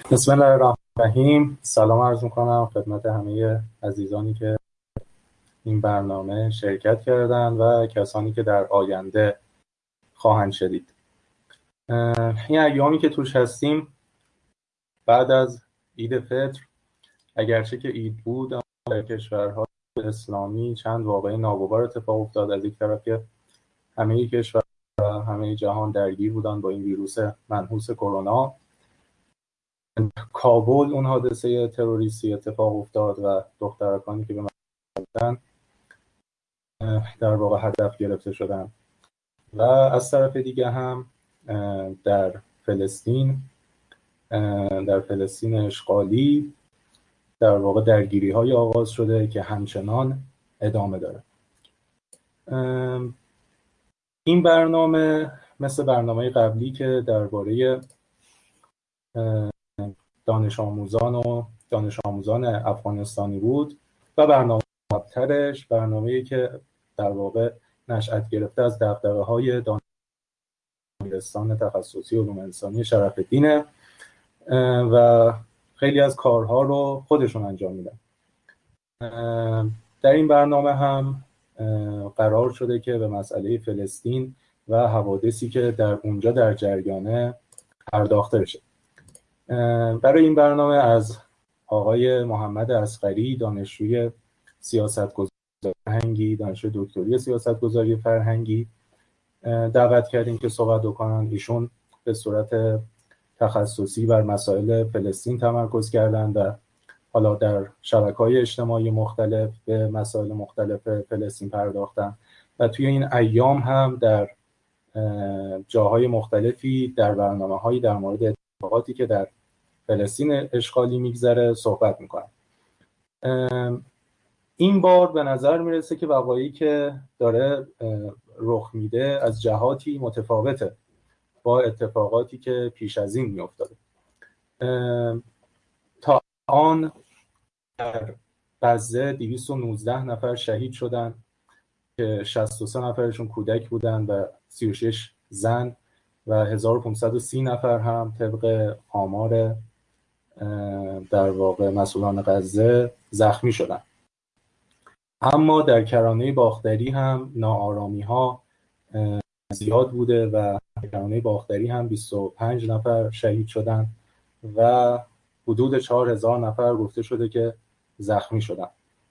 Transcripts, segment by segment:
بسم الله الرحمن الرحیم. سلام عرض میکنم خدمت همه عزیزانی که این برنامه شرکت کردن و کسانی که در آینده خواهند شدید. این ایامی که توش هستیم بعد از عید فطر، اگرچه که عید بود، اما در کشورهای اسلامی چند واقعه ناگوار اتفاق افتاد. از یک طرف که همه کشور و همه جهان درگیر بودن با این ویروس منحوس کرونا، کابل اون حادثه تروریستی اتفاق افتاد و دخترکانی که به من در واقع هدف گرفته شدن. و از طرف دیگه هم در فلسطین اشغالی در واقع درگیری های آغاز شده که همچنان ادامه داره. این برنامه مثل برنامه قبلی که درباره دانش آموزان افغانستانی بود و برنامه قبلترش برنامه‌ای که در واقع نشأت گرفته از دغدغه‌های دانشگاه تخصصی علوم انسانی شرف الدین و خیلی از کارها رو خودشون انجام میدن. در این برنامه هم قرار شده که به مسئله فلسطین و حوادثی که در اونجا در جریانه پرداخته بشه. برای این برنامه از آقای محمد اصغری، دانشجوی سیاست‌گذاری فرهنگی، دانشجوی دکتری سیاست‌گذاری فرهنگی دعوت کردیم که صحبت بکنن. ایشون به صورت تخصصی بر مسائل فلسطین تمرکز کردن و حالا در شبکه‌های اجتماعی مختلف به مسائل مختلف فلسطین پرداختن و توی این ایام هم در جاهای مختلفی در برنامه‌هایی در مورد اتفاقاتی که در فلسطین اشغالی میگذره صحبت میکنن. این بار به نظر میرسه که وقایعی که داره رخ میده از جهاتی متفاوته با اتفاقاتی که پیش از این میافتاده. تا آن در غزه 219 نفر شهید شدن که 63 نفرشون کودک بودن و 36 زن و 1530 نفر هم طبق آمار در واقع مسئولان غزه زخمی شدن. اما در کرانه باختری هم ناآرامی ها زیاد بوده و در کرانه باختری هم 25 نفر شهید شدن و حدود 4000 نفر گفته شده که زخمی شدن.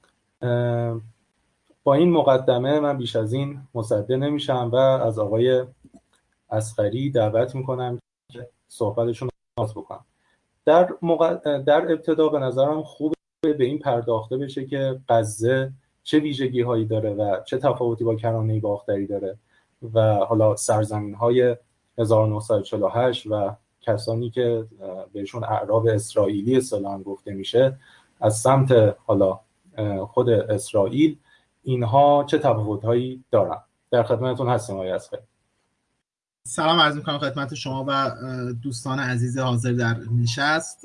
با این مقدمه من بیش از این مصدق نمیشم و از آقای اصغری دعوت میکنم که صحبتشون رو آغاز بکنم. در ابتدا به نظرم خوبه به این پرداخته بشه که غزه چه ویژگی هایی داره و چه تفاوتی با کرانه باختری داره و حالا سرزمین های 1948 و کسانی که بهشون اعراب اسرائیلی اصطلاحاً گفته میشه از سمت حالا خود اسرائیل، اینها چه تفاوت هایی دارن. در خدمتتون هستیم آقای اصغری. سلام عرض میکنم خدمت شما و دوستان عزیز حاضر در نشست.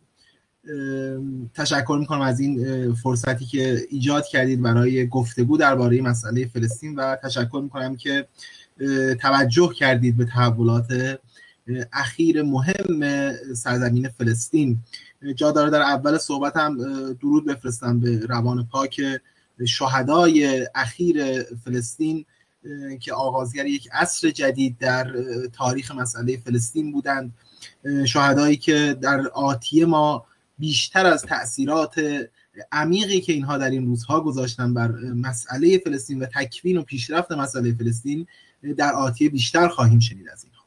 تشکر میکنم از این فرصتی که ایجاد کردید برای گفتگو درباره مسئله فلسطین و تشکر میکنم که توجه کردید به تحولات اخیر مهم سرزمین فلسطین. جا داره در اول صحبتم درود بفرستم به روان پاک شهدای اخیر فلسطین که آغازگر یک عصر جدید در تاریخ مسئله فلسطین بودند، شهدایی که در آتیه ما بیشتر از تأثیرات عمیقی که اینها در این روزها گذاشتن بر مسئله فلسطین و تکوین و پیشرفت مسئله فلسطین در آتیه بیشتر خواهیم شنید از اینها.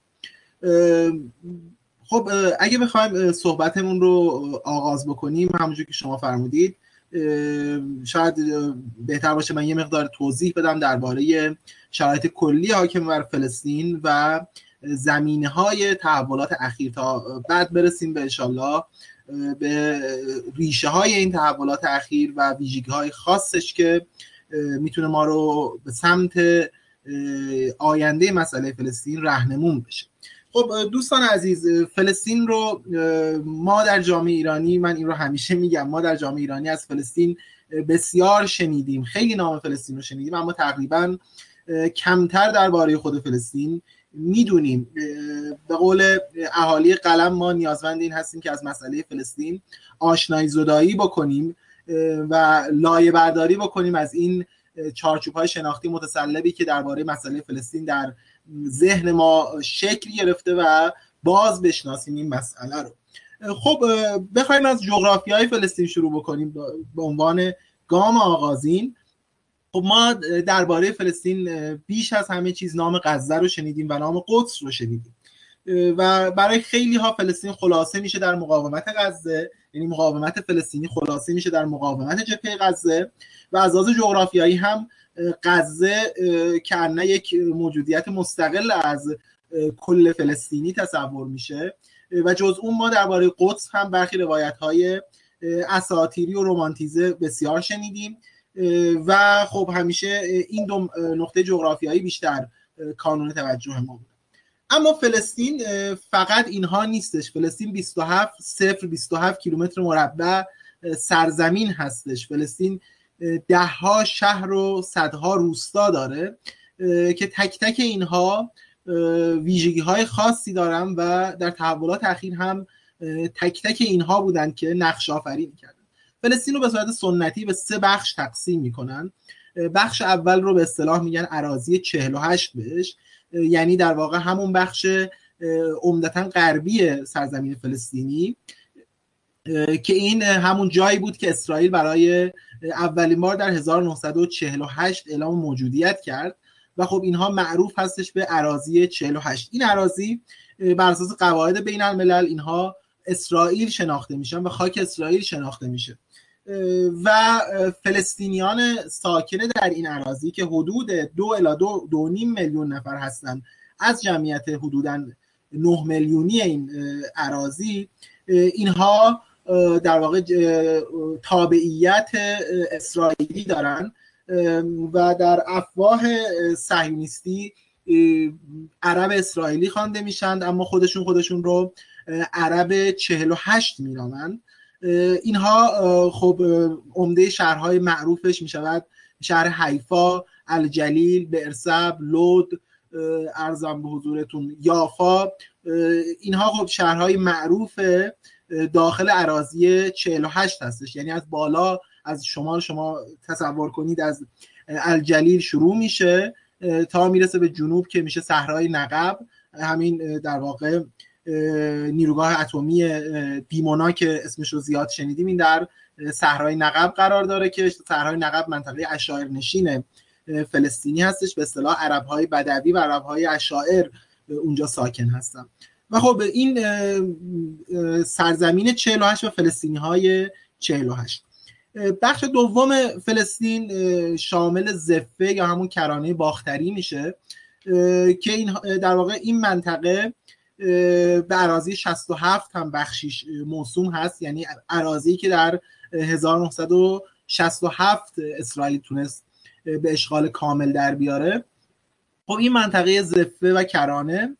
خب اگه بخوایم صحبتمون رو آغاز بکنیم، همونجور که شما فرمودید، شاید بهتر باشه من یه مقدار توضیح بدم درباره شرایط کلی حاکم بر فلسطین و زمینه‌های تحولات اخیر تا بعد برسیم به انشالله به ریشه های این تحولات اخیر و ویژگی‌های خاصش که میتونه ما رو به سمت آینده مسئله فلسطین راهنمون بشه. خب دوستان عزیز، فلسطین رو ما در جامعه ایرانی، من این رو همیشه میگم، ما در جامعه ایرانی از فلسطین بسیار شنیدیم، خیلی نام فلسطین رو شنیدیم، اما تقریبا کمتر درباره خود فلسطین میدونیم به قول اهالی قلم ما نیازمند این هستیم که از مسئله فلسطین آشنایی زدایی بکنیم و لایه برداری بکنیم از این چارچوب‌های شناختی متسلبی که درباره مسئله فلسطین در ذهن ما شکل گرفته و باز بشناسیم این مسئله رو. خب بخوایم از جغرافیای فلسطین شروع بکنیم به عنوان گام آغازین. خب ما درباره فلسطین بیش از همه چیز نام غزه رو شنیدیم و نام قدس رو شنیدیم و برای خیلی ها فلسطین خلاصه میشه در مقاومت غزه، یعنی مقاومت فلسطینی خلاصه میشه در مقاومت جبهه غزه و از لحاظ جغرافیایی هم غزه کأنه یک موجودیت مستقل از کل فلسطینی تصور میشه و جز اون ما درباره قدس هم برخی روایت‌های اساطیری و رمانتیزه بسیار شنیدیم و خب همیشه این دو نقطه جغرافیایی بیشتر کانون توجه ما بود. اما فلسطین فقط اینها نیستش. فلسطین 27 کیلومتر مربع سرزمین هستش. فلسطین دهها شهر و صدها روستا داره که تک تک اینها ویژگی های خاصی دارن و در تحولات اخیر هم تک تک اینها بودن که نقش آفرینی کردن. فلسطین رو به صورت سنتی به 3 بخش تقسیم میکنن. بخش اول رو به اصطلاح میگن اراضی 48 بهش، یعنی در واقع همون بخش عمدتاً غربی سرزمین فلسطینی که این همون جایی بود که اسرائیل برای اولین بار در 1948 اعلام موجودیت کرد و خب اینها معروف هستش به اراضی 48. این اراضی بر اساس قواعد بین الملل اینها اسرائیل شناخته میشن و خاک اسرائیل شناخته میشه و فلسطینیان ساکن در این اراضی که حدود 2 الی 2.5 میلیون نفر هستند از جمعیت حدوداً 9 میلیونی این اراضی، اینها در واقع تابعیت اسرائیلی دارن و در افواه صهیونیستی عرب اسرائیلی خوانده میشن، اما خودشون رو عرب 48 می‌نامند. اینها خب عمده شهرهای معروفش میشود شهر حیفا، الجلیل، بئرسبع، لود، ارزم به حضورتون یافا. اینها خب شهرهای معروف داخل اراضی 48 هستش، یعنی از بالا از شمال شما تصور کنید از الجلیل شروع میشه تا میرسه به جنوب که میشه صحرای نقب، همین در واقع نیروگاه اتمی دیمونا که اسمش رو زیاد شنیدیم این در صحرای نقب قرار داره که صحرای نقب منطقه عشایر نشین فلسطینی هستش، به اصطلاح عرب‌های بدوی و عرب‌های عشایر اونجا ساکن هستن و خب این سرزمین 48 و فلسطینی‌های 48. بخش دوم فلسطین شامل ضفه یا همون کرانه باختری میشه که این در واقع این منطقه به اراضی 67 هم بخشیش موسوم هست، یعنی اراضی که در 1967 اسرائیل تونست به اشغال کامل در بیاره. خب این منطقه ضفه و کرانه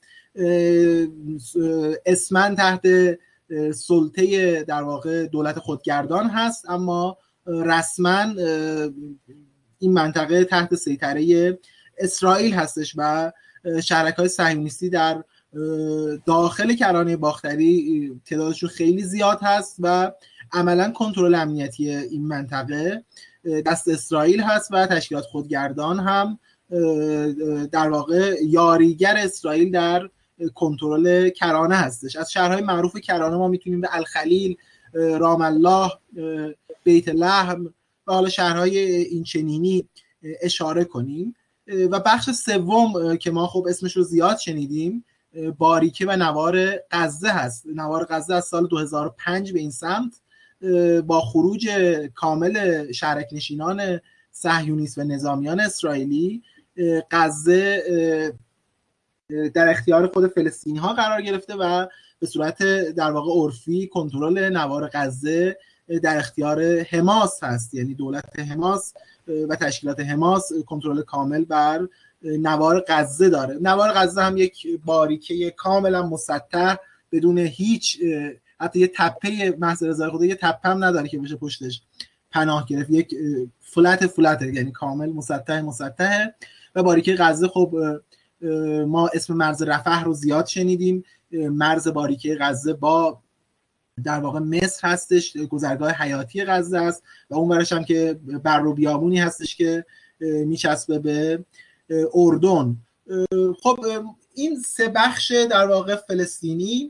اسمن تحت سلطه در واقع دولت خودگردان هست، اما رسما این منطقه تحت سیطره اسرائیل هستش و شرکای صهیونیستی در داخل کرانه باختری تعدادشون خیلی زیاد هست و عملا کنترل امنیتی این منطقه دست اسرائیل هست و تشکیلات خودگردان هم در واقع یاریگر اسرائیل در کنترل کرانه هستش. از شهرهای معروف کرانه ما میتونیم به الخلیل، رام الله، بیت لحم و حالا شهرهای اینچنینی اشاره کنیم. و بخش سوم که ما خب اسمش رو زیاد شنیدیم باریکه و نوار غزه هست. نوار غزه از سال 2005 به این سمت با خروج کامل شهرک نشینان صهیونیست و نظامیان اسرائیلی غزه در اختیار خود فلسطینی ها قرار گرفته و به صورت در واقع عرفی کنترل نوار غزه در اختیار حماس هست، یعنی دولت حماس و تشکیلات حماس کنترل کامل بر نوار غزه داره. نوار غزه هم یک باریکه کاملا مسطح بدون هیچ حتی یه تپه محض رضای خدا یه تپه هم نداره که بشه پشتش پناه گرفت، یک فلت یعنی کامل مسطح و باریکه غزه خب ما اسم مرز رفح رو زیاد شنیدیم. مرز باریکه غزه با در واقع مصر هستش، گذرگاه حیاتی غزه است و اون ورش هم که بر و بیابونی هستش که میچسبه به اردن. خب این سه بخش در واقع فلسطینی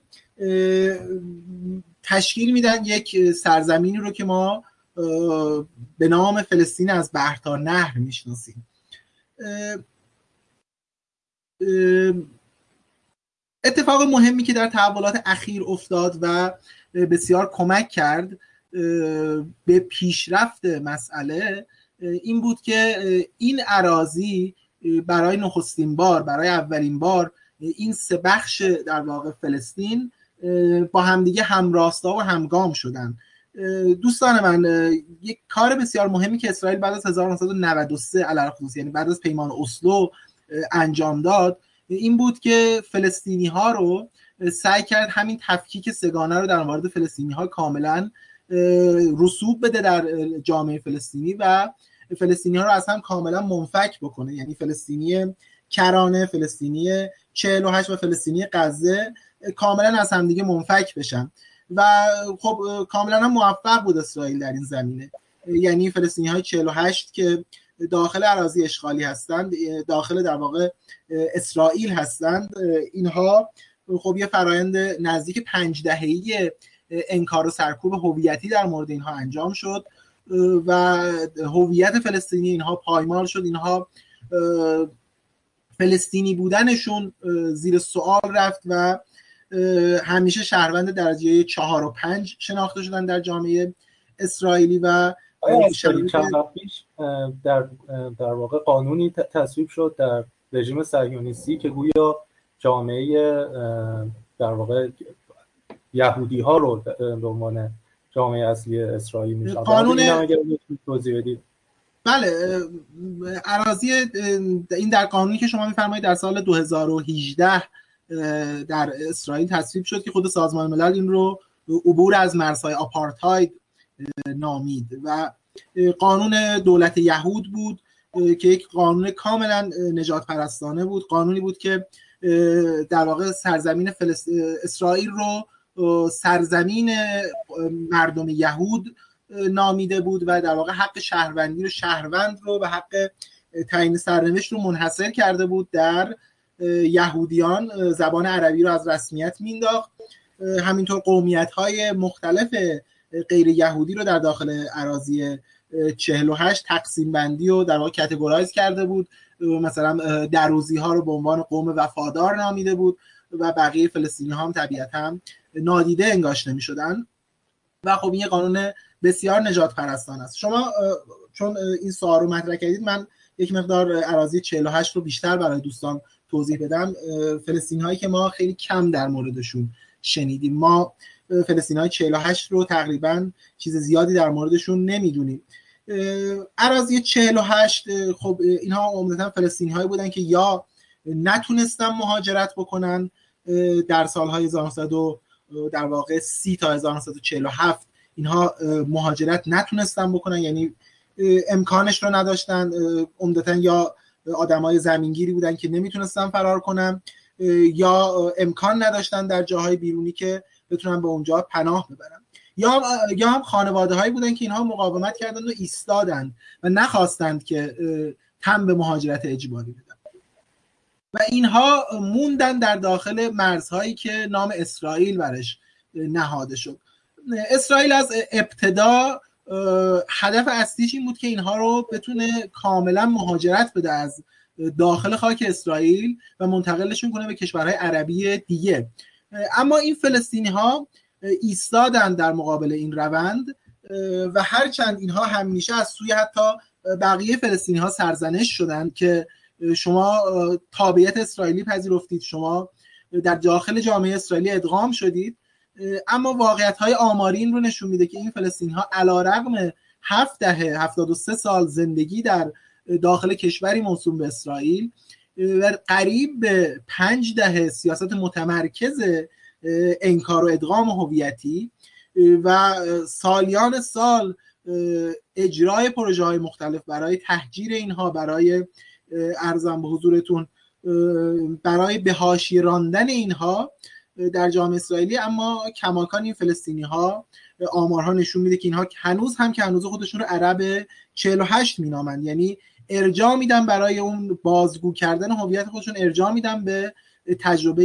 تشکیل میدن یک سرزمینی رو که ما به نام فلسطین از بحر تا نهر میشناسیم. اتفاق مهمی که در تحولات اخیر افتاد و بسیار کمک کرد به پیشرفت مسئله این بود که این اراضی برای نخستین بار، برای اولین بار این سه بخش در واقع فلسطین با همدیگه همراستا و همگام شدن. دوستان من، یک کار بسیار مهمی که اسرائیل بعد از 1993 علی خصوص، یعنی بعد از پیمان اسلو انجام داد این بود که فلسطینی ها رو سعی کرد همین تفکیک سگانه رو در مورد فلسطینی ها کاملا رسوب بده در جامعه فلسطینی و فلسطینی ها رو از هم کاملا منفک بکنه. یعنی فلسطینی کرانه، فلسطینی 48 و فلسطینی غزه کاملا از هم دیگه منفک بشن و خب کاملا هم موفق بود اسرائیل در این زمینه. یعنی فلسطینی های 48 که داخل اراضی اشغالی هستند، داخل در واقع اسرائیل هستند، اینها خب یه فرایند نزدیک 5 دهه‌ای انکار و سرکوب هویتی در مورد اینها انجام شد و هویت فلسطینی اینها پایمال شد. اینها فلسطینی بودنشون زیر سوال رفت و همیشه شهروند درجه 4 و 5 شناخته شدن در جامعه اسرائیلی. و چند وقت پیش در واقع قانونی تصویب شد در رژیم صهیونیستی که گویا جامعه در واقع یهودی ها رو به عنوان جامعه اصلی اسرائیل میشن. قانون اگر توضیح بدید. بله، اراضی این در قانونی که شما میفرمایید در سال 2018 در اسرائیل تصویب شد که خود سازمان ملل این رو عبور از مرزهای آپارتاید نامید و قانون دولت یهود بود که یک قانون کاملا نجات پرستانه بود. قانونی بود که در واقع سرزمین اسرائیل رو سرزمین مردم یهود نامیده بود و در واقع حق شهروندی رو، شهروند رو و حق تعیین سرنوشت رو منحصر کرده بود در یهودیان. زبان عربی رو از رسمیت مینداخت. همینطور قومیت‌های مختلف غیر یهودی رو در داخل اراضی 48 تقسیم بندی و در واقع کاتگورایز کرده بود. مثلا دروزی ها رو به عنوان قوم وفادار نامیده بود و بقیه فلسطینی ها هم طبیعتا نادیده انگاشته می شدن و خب این یه قانون بسیار نجات پرستانه است. شما چون این سوال رو مطرح کردید، من یک مقدار اراضی 48 رو بیشتر برای دوستان توضیح بدم. فلسطینی هایی که ما خیلی کم در موردشون شنیدیم، ما فلسطینی های 48 رو تقریبا چیز زیادی در موردشون نمیدونیم. اراضی 48 خب اینها عمدتاً فلسطینی هایی بودن که یا نتونستن مهاجرت بکنن در سالهای 1900 در واقع 30 تا 1947 اینها مهاجرت نتونستن بکنن، یعنی امکانش رو نداشتن. عمدتاً یا آدمای زمینگیری بودن که نمیتونستن فرار کنن یا امکان نداشتن در جاهای بیرونی که بتونن به اونجا پناه ببرن، یا هم خانواده هایی بودن که اینها مقاومت کردند و ایستادند و نخواستند که تن به مهاجرت اجباری بدن و اینها موندن در داخل مرزهایی که نام اسرائیل برش نهاده شد. اسرائیل از ابتدا هدف اصلیش این بود که اینها رو بتونه کاملا مهاجرت بده از داخل خاک اسرائیل و منتقلشون کنه به کشورهای عربی دیگه. اما این فلسطینی ها ایستادن در مقابل این روند و هرچند اینها همیشه از سوی حتی بقیه فلسطینی ها سرزنش شدن که شما تابعیت اسرائیلی پذیرفتید، شما در داخل جامعه اسرائیلی ادغام شدید، اما واقعیت های آماری این رو نشون میده که این فلسطینی ها علیرغم 7 دهه 73 سال زندگی در داخل کشوری موسوم به اسرائیل و قریب به 5 دهه سیاست متمرکز انکار و ادغام هویتی و سالیان سال اجرای پروژه های مختلف برای تهجیر اینها، برای ارزم به حضورتون برای به حاشیه راندن اینها در جامعه اسرائیلی، اما کماکان این فلسطینی ها آمارها نشون میده که اینها هنوز هم که هنوز خودشون رو عرب 48 مینامند، یعنی ارجاع میدن برای اون بازگو کردن هویت خودشون، ارجاع میدن به تجربه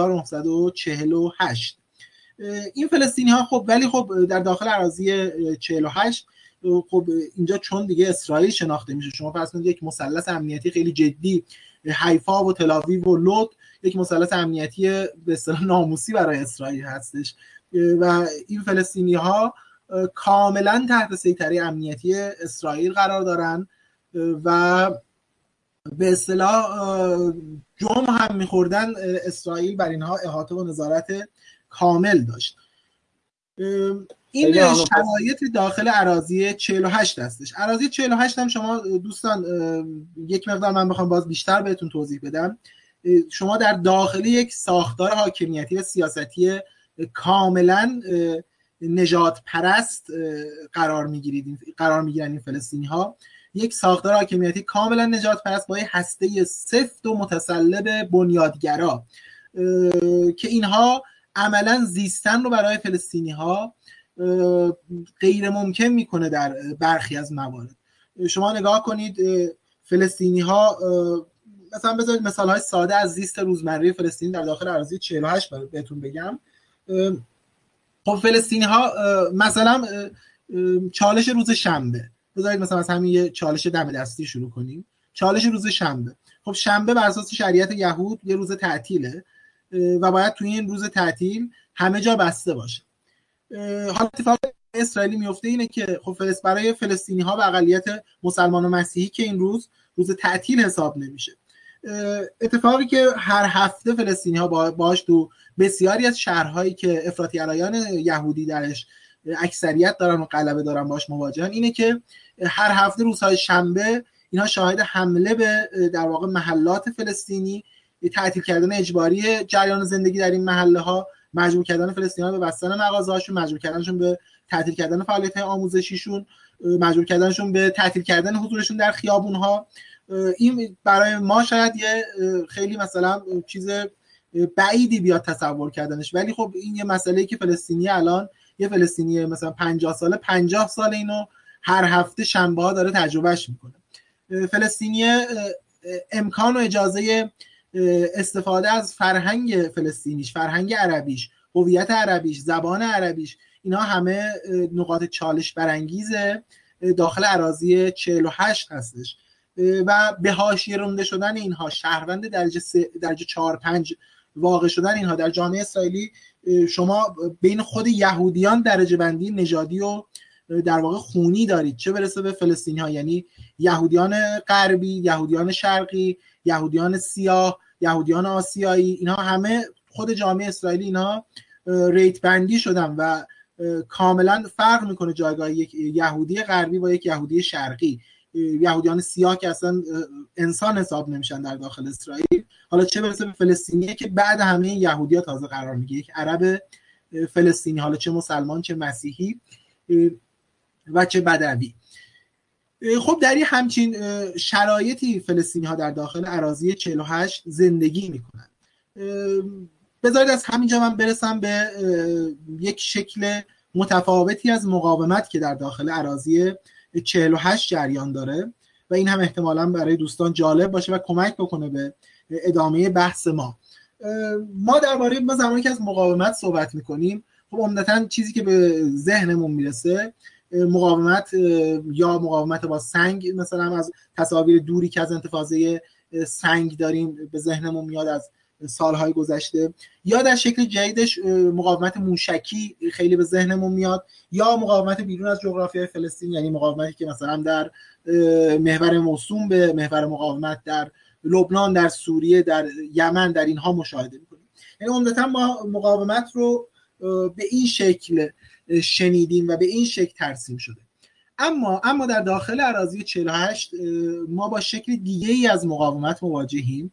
1948. این فلسطینی ها خب ولی خب در داخل اراضی 48 خب اینجا چون دیگه اسرائیل شناخته میشه، شما فرض کنید یک مثلث امنیتی خیلی جدی حیفا و تل‌آویو و لود یک مثلث امنیتی به اصطلاح ناموسی برای اسرائیل هستش و این فلسطینی ها کاملا تحت سیطره امنیتی اسرائیل قرار دارن و به اصطلاح جرم هم میخوردن اسرائیل بر اینها احاطه و نظارت کامل داشت. این شرایط داخل اراضی 48 هستش. اراضی 48 هم شما دوستان یک مقدار من بخوام باز بیشتر بهتون توضیح بدم، شما در داخل یک ساختار حاکمیتی و سیاستی کاملا نژاد پرست قرار میگیرن این فلسطینی ها، یک ساختار حاکمیتی کاملا نژاد پرست با هسته سفت و متسلب بنیادگرا که اینها عملا زیستن رو برای فلسطینی ها غیر ممکن میکنه در برخی از موارد. شما نگاه کنید فلسطینی ها، مثلا بذارید مثال های ساده از زیست روزمره فلسطینی در داخل اراضی 48 بهتون بگم. خب فلسطینی ها مثلا چالش روز شنبه، بذارید مثلا از همین یه چالش دم دستی شروع کنیم. چالش روز شنبه، خب شنبه بر اساس شریعت یهود یه روز تعطیله و باید توی این روز تعطیل همه جا بسته باشه. حالا اتفاق اسرائیلی میفته اینه که خب برای فلسطینی ها و اقلیت مسلمان و مسیحی که این روز تعطیل حساب نمیشه. اتفاقی که هر هفته فلسطینی ها باش تو بسیاری از شهرهایی که افراطی‌گرایان یهودی درش اکثریت دارن و غلبه دارن باش مواجهن اینه که هر هفته روزهای شنبه اینها شاهد حمله به در واقع محلات فلسطینی، تعطیل کردن اجباری جریان زندگی در این محله ها، مجبور کردن فلسطینی‌ها به بستن مغازه‌هاشون، مجبور کردنشون به تعطیل کردن فعالیت‌های آموزشیشون، مجبور کردنشون به تعطیل کردن حضورشون در خیابون‌ها. این برای ما شاید یه خیلی مثلا چیز بعیدی بیاد تصور کردنش، ولی خب این یه مسئله‌ای که فلسطینی الان یه فلسطینی مثلا 50 سال اینو هر هفته شنبه‌ها داره تجربهش میکنه. فلسطینی امکان و اجازه استفاده از فرهنگ فلسطینیش، فرهنگ عربیش، هویت عربیش، زبان عربیش، اینا همه نقاط چالش برانگیزه داخل اراضی 48 هستش و به حاشیه رانده شدن اینها، شهروند درجه 4-5 واقع شدن اینها در جامعه اسرائیلی، شما بین خود یهودیان درجه بندی نژادی و در واقع خونی دارید، چه برسه به فلسطینی ها، یعنی یهودیان غربی، یهودیان شرقی، یهودیان سیاه، یهودیان آسیایی، اینها همه خود جامعه اسرائیلی اینها ریت بندی شدن و کاملا فرق میکنه جایگاه یک یهودی غربی با یک یهودی شرقی. یهودیان سیاه که اصلا انسان حساب نمیشن در داخل اسرائیل، حالا چه برسه به فلسطینیه که بعد همه این یهودی‌ها تازه قرار میگیره، یک عرب فلسطینی، حالا چه مسلمان چه مسیحی و چه بدوی. خب در این همچین شرایطی فلسطینی ها در داخل اراضی 48 زندگی میکنن. بذارید از همینجا من برسم به یک شکل متفاوتی از مقاومت که در داخل اراضی 48 جریان داره و این هم احتمالاً برای دوستان جالب باشه و کمک بکنه به ادامه بحث ما. ما درباره زمانی که از مقاومت صحبت میکنیم، خب عمدتاً چیزی که به ذهنمون میرسه مقاومت یا مقاومت با سنگ، مثلا از تصاویر دوری که از انتفاضه سنگ داریم به ذهنمون میاد از سالهای گذشته، یا در شکل جدیدش مقاومت موشکی خیلی به ذهنمون میاد، یا مقاومت بیرون از جغرافیای فلسطین، یعنی مقاومتی که مثلا در محور موسوم به محور مقاومت در لبنان، در سوریه، در یمن، در اینها مشاهده میکنیم. یعنی عمدتاً ما مقاومت رو به این شکل شنیدیم و به این شکل ترسیم شده. اما در داخل اراضی 48 ما با شکل دیگه ای از مقاومت مواجهیم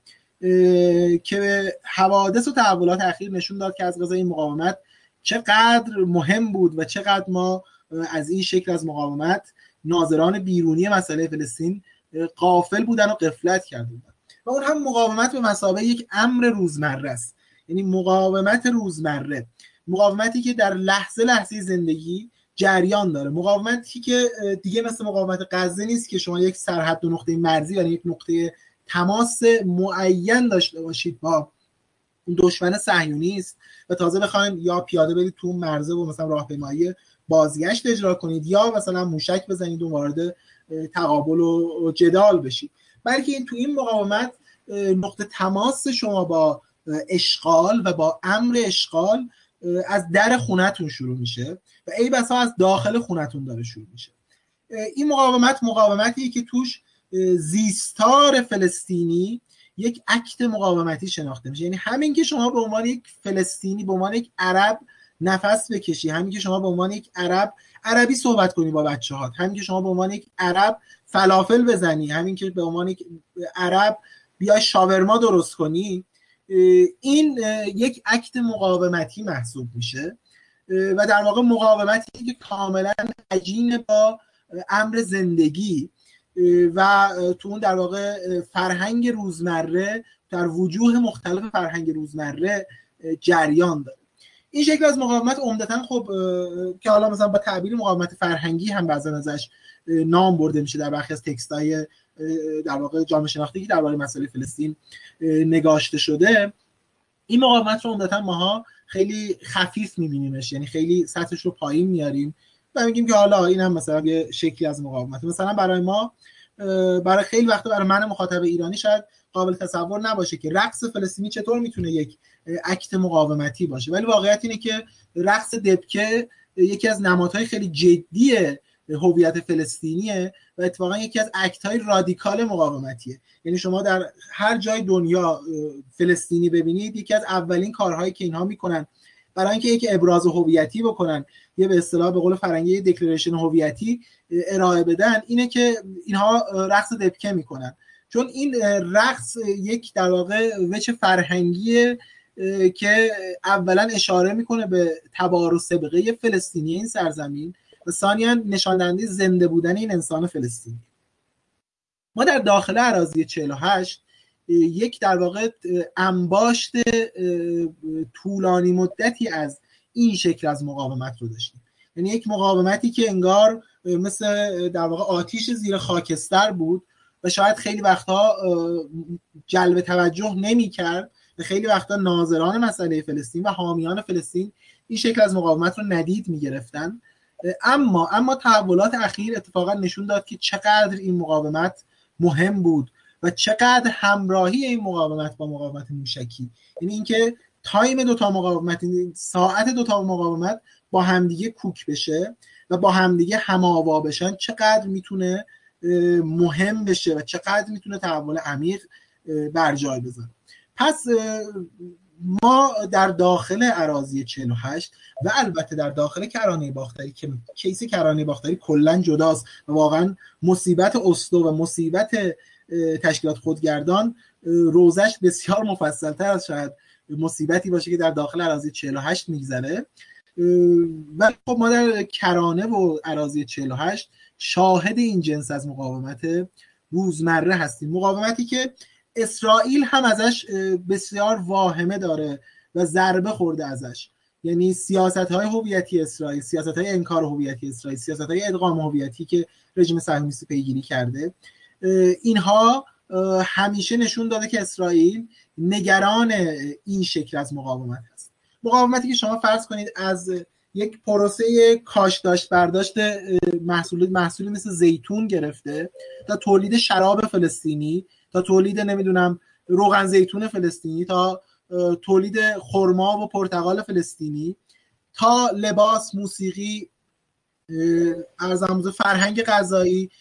که حوادث و تحولات اخیر نشون داد که از قضا این مقاومت چقدر مهم بود و چقدر ما از این شکل از مقاومت ناظران بیرونی مسئله فلسطین غافل بودن و غفلت کرده بودن. و اون هم مقاومت به مثابه یک امر روزمره است. یعنی مقاومت روزمره، مقاومتی که در لحظه لحظه زندگی جریان داره، مقاومتی که دیگه مثل مقاومت غزه نیست که شما یک سرحد و نقطه مرزی یعنی یک نقطه تماس معین داشته باشید با دشمن صهیونیست و تازه بخواید یا پیاده برید تو مرزه و مثلا راهپیمایی بازگشت اجرا کنید یا مثلا موشک بزنید و وارد تقابل و جدال بشید، بلکه این تو این مقاومت نقطه تماس شما با اشغال و با امر اشغال از در خونتون شروع میشه و ای بسا از داخل خونتون داره شروع میشه. این مقاومتیه که توش زیستار فلسطینی یک اکت مقاومتی شناخته میشه. یعنی همین که شما به عنوان یک فلسطینی، به عنوان یک عرب نفس بکشی، همین که شما به عنوان یک عرب عربی صحبت کنی با بچه‌هات، همین که شما به عنوان یک عرب فلافل بزنی، همین که به عنوان یک عرب بیای شاورما درست کنی، این یک اکت مقاومتی محسوب میشه و در واقع مقاومتی که کاملا عجین با امر زندگی و تو اون در واقع فرهنگ روزمره، در وجوه مختلف فرهنگ روزمره جریان داره. این شکل از مقاومت عمدتاً خب که حالا مثلا با تعبیر مقاومت فرهنگی هم بعضا ازش نام برده میشه در برخی از تکست‌های در واقع جامعه شناختی که درباره مسئله فلسطین نگاشته شده، این مقاومت رو عمدتاً ماها خیلی خفیف می‌بینیمش، یعنی خیلی سطحش رو پایین میاریم و میگیم که حالا این هم مثلا یه شکلی از مقاومت. مثلا برای ما، برای خیلی وقتا برای من مخاطب ایرانی شاید قابل تصور نباشه که رقص فلسطینی چطور میتونه یک اکت مقاومتی باشه، ولی واقعیت اینه که رقص دبکه یکی از نمادهای خیلی جدی هویت فلسطینیه و اتفاقا یکی از اکت‌های رادیکال مقاومتیه. یعنی شما در هر جای دنیا فلسطینی ببینید، یکی از اولین کارهایی که اینها میکنن برای اینکه یک ابراز هویتی بکنن، یه به اصطلاح به قول فرنگی دکلریشن هویتی ارائه بدن، اینه که اینها رقص دبکه میکنن، چون این رقص یک در واقع وجه فرهنگیه که اولا اشاره میکنه به تبار و سابقه فلسطینی این سرزمین و ثانیاً نشان دهنده زنده بودن این انسان فلسطینی. ما در داخل اراضی 48 یک در واقع انباشت طولانی مدتی از این شکل از مقاومت رو داشتیم. یعنی یک مقاومتی که انگار مثل در واقع آتیش زیر خاکستر بود و شاید خیلی وقتا جلب توجه نمی کرد و خیلی وقتا ناظران مسئله فلسطین و حامیان فلسطین این شکل از مقاومت رو ندید می گرفتن. اما تحولات اخیر اتفاقا نشون داد که چقدر این مقاومت مهم بود و چقدر همراهی این مقاومت با مقاومت موشکی، یعنی اینکه تایم دوتا مقاومت، ساعت دوتا مقاومت با همدیگه کوک بشه و با همدیگه هم‌آوا بشن، چقدر میتونه مهم بشه و چقدر میتونه تحول عمیق بر جای بذاره. پس ما در داخل اراضی 48 و البته در داخل کرانه باختری که کیس کرانه باختری کلا جداست و واقعا مصیبت اسلو و مصیبت تشکیلات خودگردان روزش بسیار مفصل‌تر از شاید مصیبتی باشه که در داخل اراضی 48 میگذره. و خب ما در کرانه و اراضی 48 شاهد این جنس از مقاومت روزمره هستیم، مقاومتی که اسرائیل هم ازش بسیار واهمه داره و ضربه خورده ازش. یعنی سیاست‌های هویتی اسرائیل، سیاست‌های انکار هویتی اسرائیل، سیاست‌های ادغام هویتی که رژیم صهیونیستی پیگیری کرده، اینها همیشه نشون داده که اسرائیل نگران این شکل از مقاومت هست. مقاومتی که شما فرض کنید از یک پروسه کاشت برداشت محصولی مثل زیتون گرفته تا تولید شراب فلسطینی، تا تولید نمیدونم روغن زیتون فلسطینی، تا تولید خرما و پرتقال فلسطینی، تا لباس، موسیقی، ارزموزه، فرهنگ غذایی،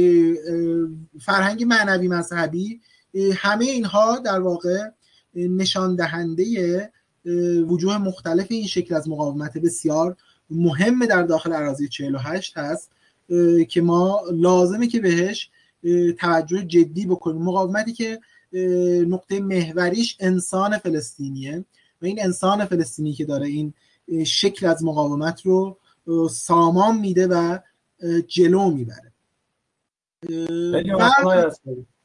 فرهنگ معنوی مذهبی، همه اینها در واقع نشان دهنده وجوه مختلف این شکل از مقاومت بسیار مهم در داخل اراضی 48 هست که ما لازمه که بهش توجه جدی بکنیم. مقاومتی که نقطه محوریش انسان فلسطینیه و این انسان فلسطینی که داره این شکل از مقاومت رو سامان میده و جلو میبره.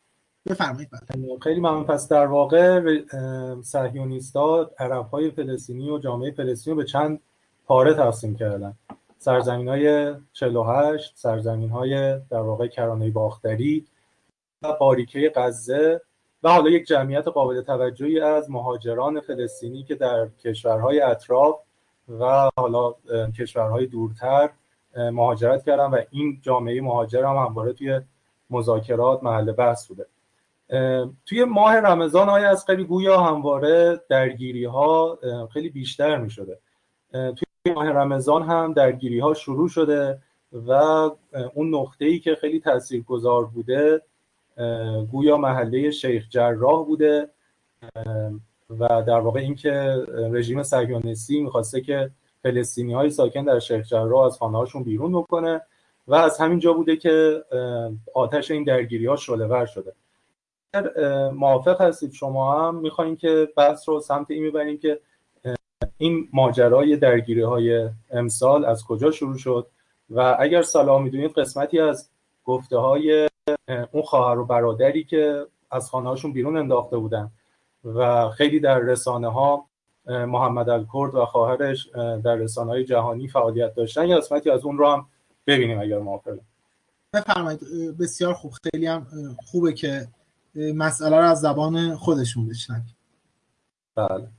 بفرمایید. خیلی ممنون. پس در واقع صهیونیست‌ها عرب‌های فلسطینی و جامعه فلسطینی رو به چند پاره تقسیم کردن: سرزمین‌های 48، سرزمین‌های در واقع کرانه باختری و باریکه غزه و حالا یک جمعیت قابل توجهی از مهاجران فلسطینی که در کشورهای اطراف و حالا کشورهای دورتر مهاجرت کردن و این جامعه مهاجر هم همواره توی مذاکرات محل بحث بوده. توی ماه رمضان آقای اصغری گویا همواره درگیری ها خیلی بیشتر می شده. توی ماه رمضان هم درگیری ها شروع شده و اون نقطه‌ای که خیلی تاثیرگذار بوده گویا محله شیخ جراح بوده و در واقع اینکه رژیم صهیونیستی می‌خواسته که فلسطینی‌های ساکن در شیخ جراح از خانه‌هاشون بیرون بکنه و از همین جا بوده که آتش این درگیری‌ها شعله‌ور شده. موافق هستید شما هم می‌خوایم که بحث رو سمت این ببریم که این ماجرای درگیری‌های امسال از کجا شروع شد و اگر صلاح می‌دونید قسمتی از گفته‌های اون خواهر و برادری که از خانه‌هاشون بیرون انداخته بودن و خیلی در رسانه‌ها محمد الکرد و خواهرش در رسانه‌های جهانی فعالیت داشتن، یا قسمتی از اون رو هم ببینیم اگر موافقید. بفرمایید. بسیار خوب. خیلی هم خوبه که مسئله رو از زبان خودشون بشنویم. بله.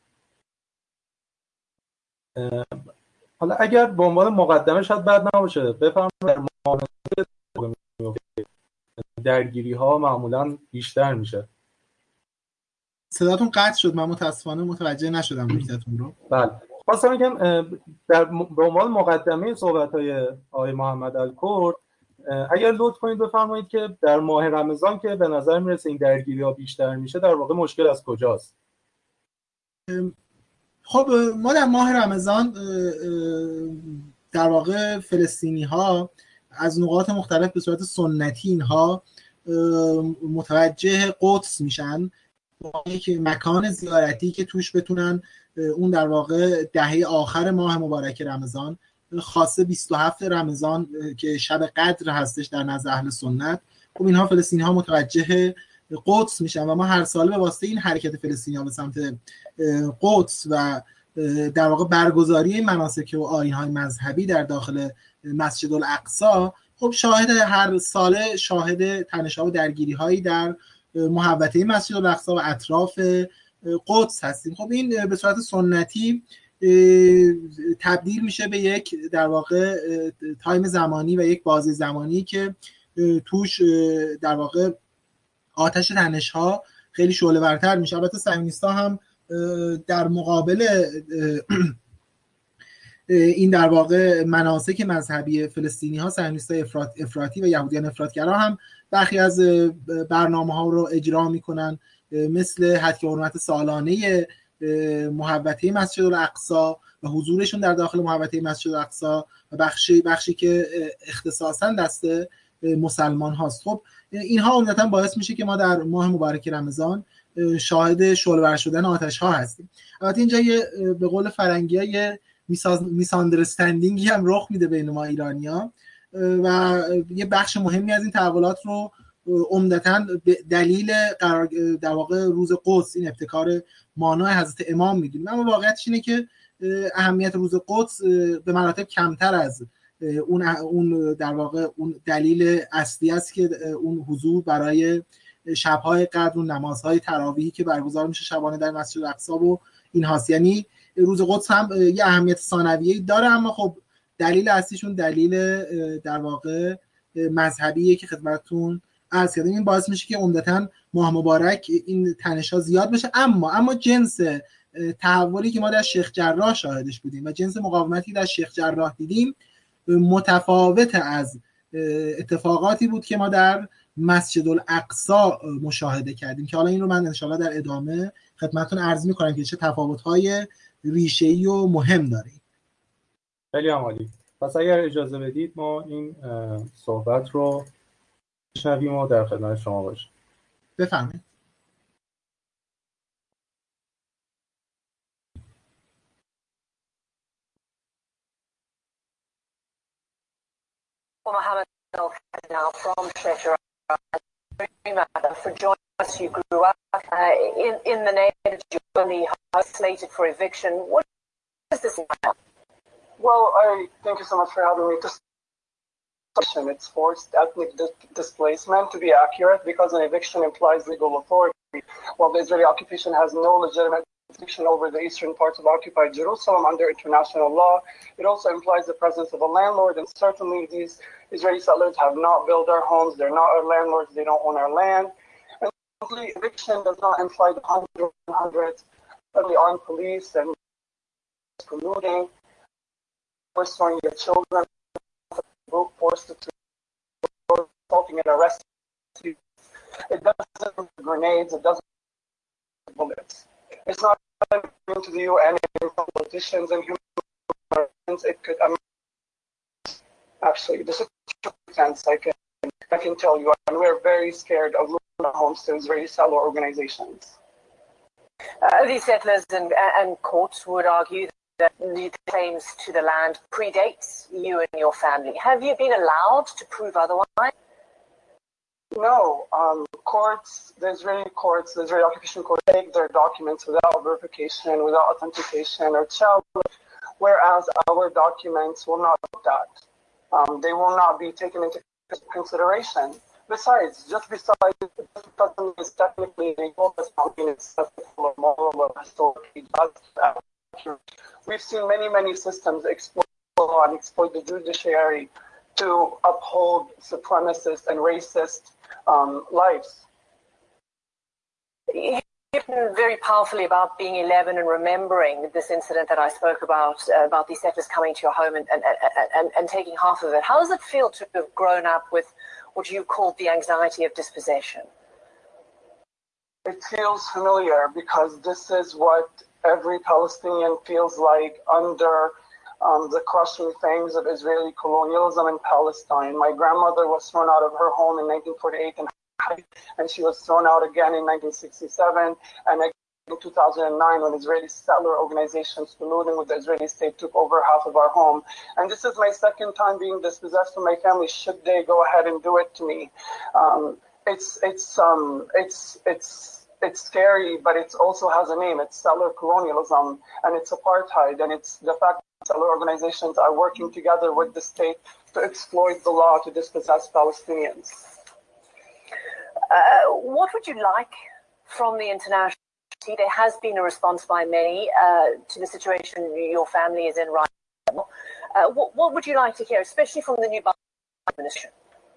حالا اگر به عنوان مقدمه شاید بد نباشه بفرمایید در معامله درگیری ها معمولا بیشتر میشه. صداتون قطع شد، من متاسفانه متوجه نشدم نکته‌تون رو. بله. خواستم بگم به عنوان مقدمه صحبت‌های آقای محمد الکرد اگر لطف کنید بفرمایید که در ماه رمضان که به نظر میرسه این درگیری‌ها بیشتر میشه، در واقع مشکل از کجاست؟ خب ما در ماه رمضان در واقع فلسطینی‌ها از نقاط مختلف به صورت سنتی اینها متوجه قدس میشن، یک مکان زیارتی که توش بتونن اون در واقع دهه آخر ماه مبارک رمضان، خاصه 27 رمضان که شب قدر هستش در نزد اهل سنت، خب اینها فلسطینی‌ها متوجه قدس میشن و ما هر سال به واسطه این حرکت فلسطینی‌ها به سمت قدس و در واقع برگزاری مناسک و آیین‌های مذهبی در داخل مسجد الاقصی، خب هر سال شاهد تنش‌ها و درگیری‌هایی در محوطه مسجد الاقصی و اطراف قدس هستیم. خب این به صورت سنتی تبدیل میشه به یک در واقع تایم زمانی و یک بازه زمانی که توش در واقع آتش تنش‌ها خیلی شعله‌ورتر میشه. البته صهیونیست‌ها هم در مقابل این در واقع مناسک مذهبی فلسطینی‌ها، صهیونیست‌های افراطی و یهودیان افراط‌گرا هم برخی از برنامه‌ها رو اجرا می‌کنن، مثل حد حرمت سالانه محوطه مسجد الاقصی و حضورشون در داخل محوطه مسجد الاقصی و بخشی که اختصاصاً دست مسلمان هاست. خب اینها عمدتاً باعث میشه که ما در ماه مبارک رمضان شاهد شعله‌ور شدن آتش ها هستیم. البته اینجا به قول فرنگی‌ها یه میساندرستندینگی هم رخ میده بین ما ایرانی‌ها و یه بخش مهمی از این تحولات رو عمدتاً دلیل در واقع روز قدس، این ابتکار مانای حضرت امام میدونیم، اما واقعیتش اینه که اهمیت روز قدس به مراتب کمتر از اون در واقع اون دلیل اصلی است که اون حضور برای شب‌های قدر و نمازهای تراویحی که برگزار میشه شبانه در مسجد الاقصی و این هاست. یعنی روز قدس هم یه اهمیت ثانویه‌ای داره، اما خب دلیل اصلیشون دلیل در واقع مذهبیه که خدمتتون عرض کردم. این باعث میشه که عمدتاً ماه مبارک این تنش‌ها زیاد بشه، اما جنس تحولی که ما در شیخ جراح شاهدش بودیم و جنس مقاومتی در شیخ جراح دیدیم متفاوت از اتفاقاتی بود که ما در مسجد الاقصی مشاهده کردیم که حالا این رو من انشاءالله در ادامه خدمتتون عرض می‌کنم که چه تفاوت‌های ریشه‌ای و مهم داره. خیلی عالی. پس اگر اجازه بدید ما این صحبت رو بشنویم و در خدمت شما باشیم. بفرمایید. Mohammed now from Sheikh Jarrah for joining us. You grew up in the neighborhood. You only slated for eviction. What is this about? Well, I thank you so much for having me. It's forced ethnic displacement, to be accurate, because an eviction implies legal authority, while the Israeli occupation has no legitimate jurisdiction over the eastern parts of occupied Jerusalem under international law. It also implies the presence of a landlord, and certainly these Israeli settlers have not built our homes. They're not our landlords. They don't own our land. And eviction does not imply the hundreds of the armed police and polluting, restoring your children, brute force to assaulting and arresting. It doesn't grenades. It doesn't bullets. It's not to the UN and politicians and human rights. It could actually this is circumstance I can tell you, and we're very scared of losing our homes to Israeli settler organizations. These settlers and courts would argue that the claims to the land predates you and your family. Have you been allowed to prove otherwise? No. The Israeli occupation courts take their documents without verification, without authentication or challenge, whereas our documents will not do that. They will not be taken into consideration. Besides, because something is technically legal, does not mean it's ethical or moral or historically just. We've seen many systems exploit the judiciary to uphold supremacist and racist lives. You've written very powerfully about being 11 and remembering this incident that I spoke about these settlers coming to your home and taking half of it. How does it feel to have grown up with what you called the anxiety of dispossession? It feels familiar because this is what every Palestinian feels like under the crushing fangs of Israeli colonialism in Palestine. My grandmother was thrown out of her home in 1948 and she was thrown out again in 1967 and again in 2009 when Israeli settler organizations colluding with the Israeli state took over half of our home. And this is my second time being dispossessed from my family should they go ahead and do it to me. It's scary, but it also has a name. It's settler colonialism, and it's apartheid, and it's the fact that settler organizations are working together with the state to exploit the law to dispossess Palestinians. What would you like from the international community? There has been a response by many to the situation your family is in right now. What would you like to hear, especially from the new Biden administration?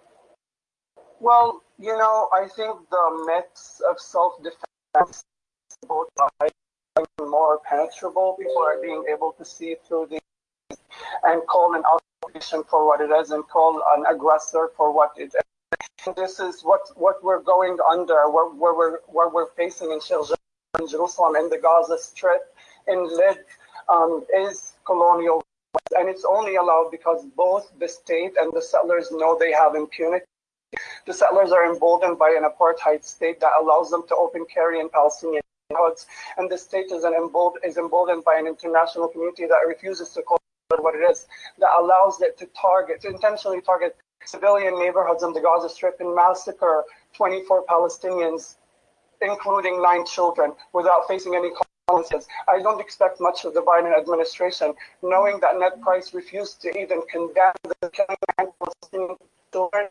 Well, I think the myths of self-defense both are more penetrable. People are being able to see through these and call an occupation for what it is and call an aggressor for what it is. This is what we're going under, what we're facing in Jerusalem, in the Gaza Strip, in Lid, is colonial. And it's only allowed because both the state and the settlers know they have impunity. The settlers are emboldened by an apartheid state that allows them to open carry in Palestinian neighborhoods, and the state is emboldened by an international community that refuses to call it what it is, that allows it to intentionally target civilian neighborhoods in the Gaza Strip and massacre 24 Palestinians, including 9 children, without facing any consequences. I don't expect much of the Biden administration, knowing that Ned Price refused to even condemn the killing of Palestinian children.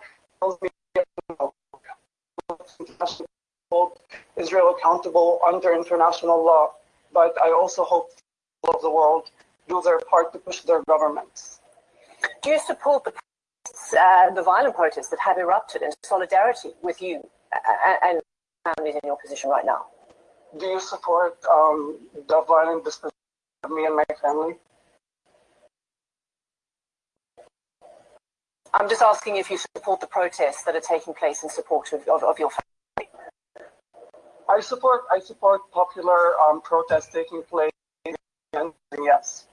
Hold Israel accountable under international law, but I also hope all of the world do their part to push their governments. Do you support the violent protests that have erupted in solidarity with you and families in your position right now? Do you support the violent disposition of me and my family? I'm just asking if you support the protests that are taking place in support of your family. I support popular protests taking place, and yes.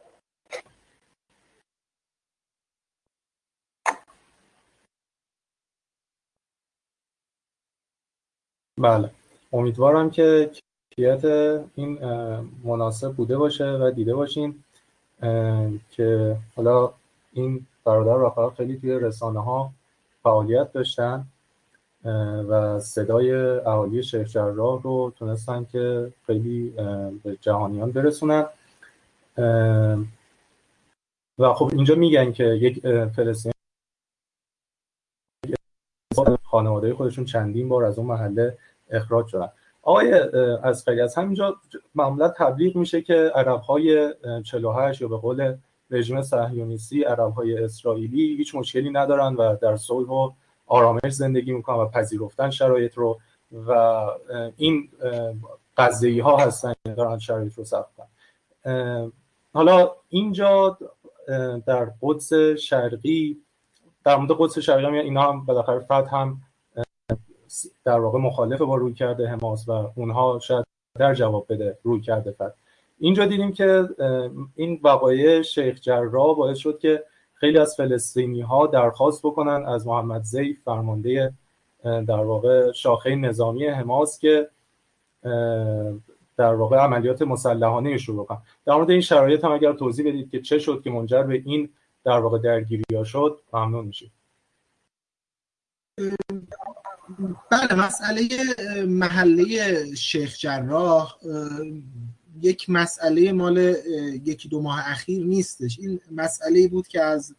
بله، امیدوارم که کیفیت این مناسب بوده باشه و دیده باشین که حالا این برادر رفقا خیلی توی رسانه ها فعالیت داشتن و صدای اهالی شیخ جراح رو تونستن که خیلی به جهانیان برسونن. و خب اینجا میگن که یک فلسطینی خانواده خودشون چندین بار از اون محله اخراج شدن. آقای اصغری، از همینجا معمولا تبلیغ میشه که عرب‌های 48 یا به قول رژیم صهیونیستی عرب‌های اسرائیلی هیچ مشکلی ندارن و در صلح و آرامش زندگی میکنن و پذیرفتن شرایط رو و این غزه‌ای‌ها هستن که دارن شرایط رو سخت کنن. حالا اینجا در قدس شرقی، در مورد قدس شرقی هم اینا هم بالاخره فتح هم در واقع مخالف با رویکرد حماس و اونها شاید در جواب بده رویکرد فتح. اینجا دیدیم که این وقایع شیخ جراح باعث شد که خیلی از فلسطینی ها درخواست بکنن از محمد زیف، فرمانده در واقع شاخه نظامی حماس، که در واقع عملیات مسلحانه شروع کنن. در مورد این شرایط هم اگر توضیح بدید که چه شد که منجر به این در واقع درگیری‌ها شد، ممنون میشید. بله، مسئله محله شیخ جراح یک مسئله مال یکی دو ماه اخیر نیستش. این مسئله بود که از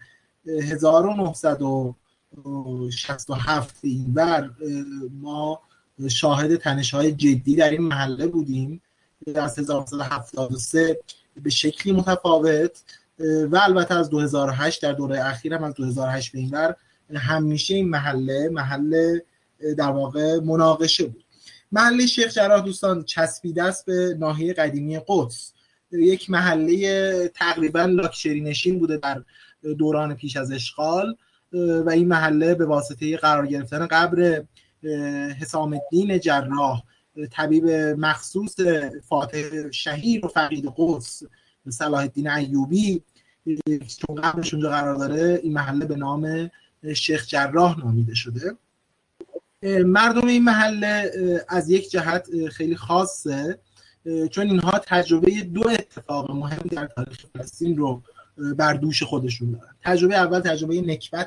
1967 اینور ما شاهد تنش‌های جدی در این محله بودیم. از 1973 به شکلی متفاوت و البته از 2008 در دوره اخیر هم از 2008 به اینور همیشه این محله در واقع مناقشه بود. محله شیخ جراح دوستان چسبیده است به ناحیه قدیمی قدس، یک محله تقریبا لاکچری نشین بوده در دوران پیش از اشغال و این محله به واسطه قرار گرفتن قبر حسام الدین جراح، طبیب مخصوص فاتح شهیر و فقید قدس صلاح الدین ایوبی، چون قبرش اونجا قرار داره، این محله به نام شیخ جراح نامیده شده. مردم این محله از یک جهت خیلی خاصه، چون اینها تجربه دو اتفاق مهم در تاریخ فلسطین رو بر دوش خودشون دارن. تجربه اول تجربه نکبت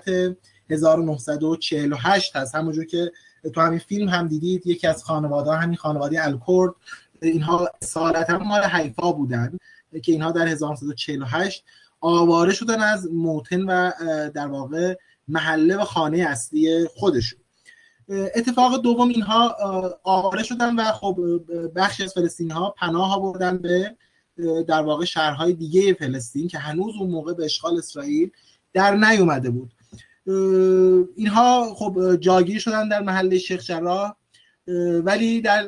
1948 هست، همونجور که تو همین فیلم هم دیدید. یکی از خانواده، همین خانواده الکرد، اینها اصالتا مال حیفا بودن که اینها در 1948 آواره شدن از موطن و در واقع محله و خانه اصلی خودشون. اتفاق دوم، اینها آواره شدن و خب بخشی از فلسطینی ها پناه آوردن به در واقع شهرهای دیگه فلسطین که هنوز اون موقع به اشغال اسرائیل در نیومده بود. اینها خب جاگیر شدن در محله شیخ جراح، ولی در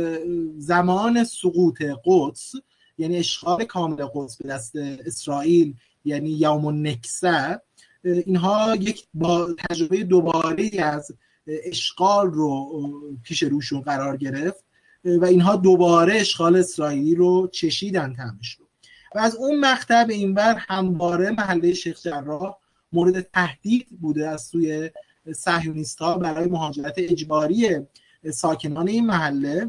زمان سقوط قدس، یعنی اشغال کامل قدس به دست اسرائیل، یعنی یوم النکسه، اینها یک با تجربه دوباره از اشغال رو پیش روشون قرار گرفت و اینها دوباره اشغال اسرائیلی رو چشیدن طعمش رو. و از اون مقطع به این ور همواره محله شیخ جراح مورد تهدید بوده از سوی صهیونیست‌ها برای مهاجرت اجباری ساکنان این محله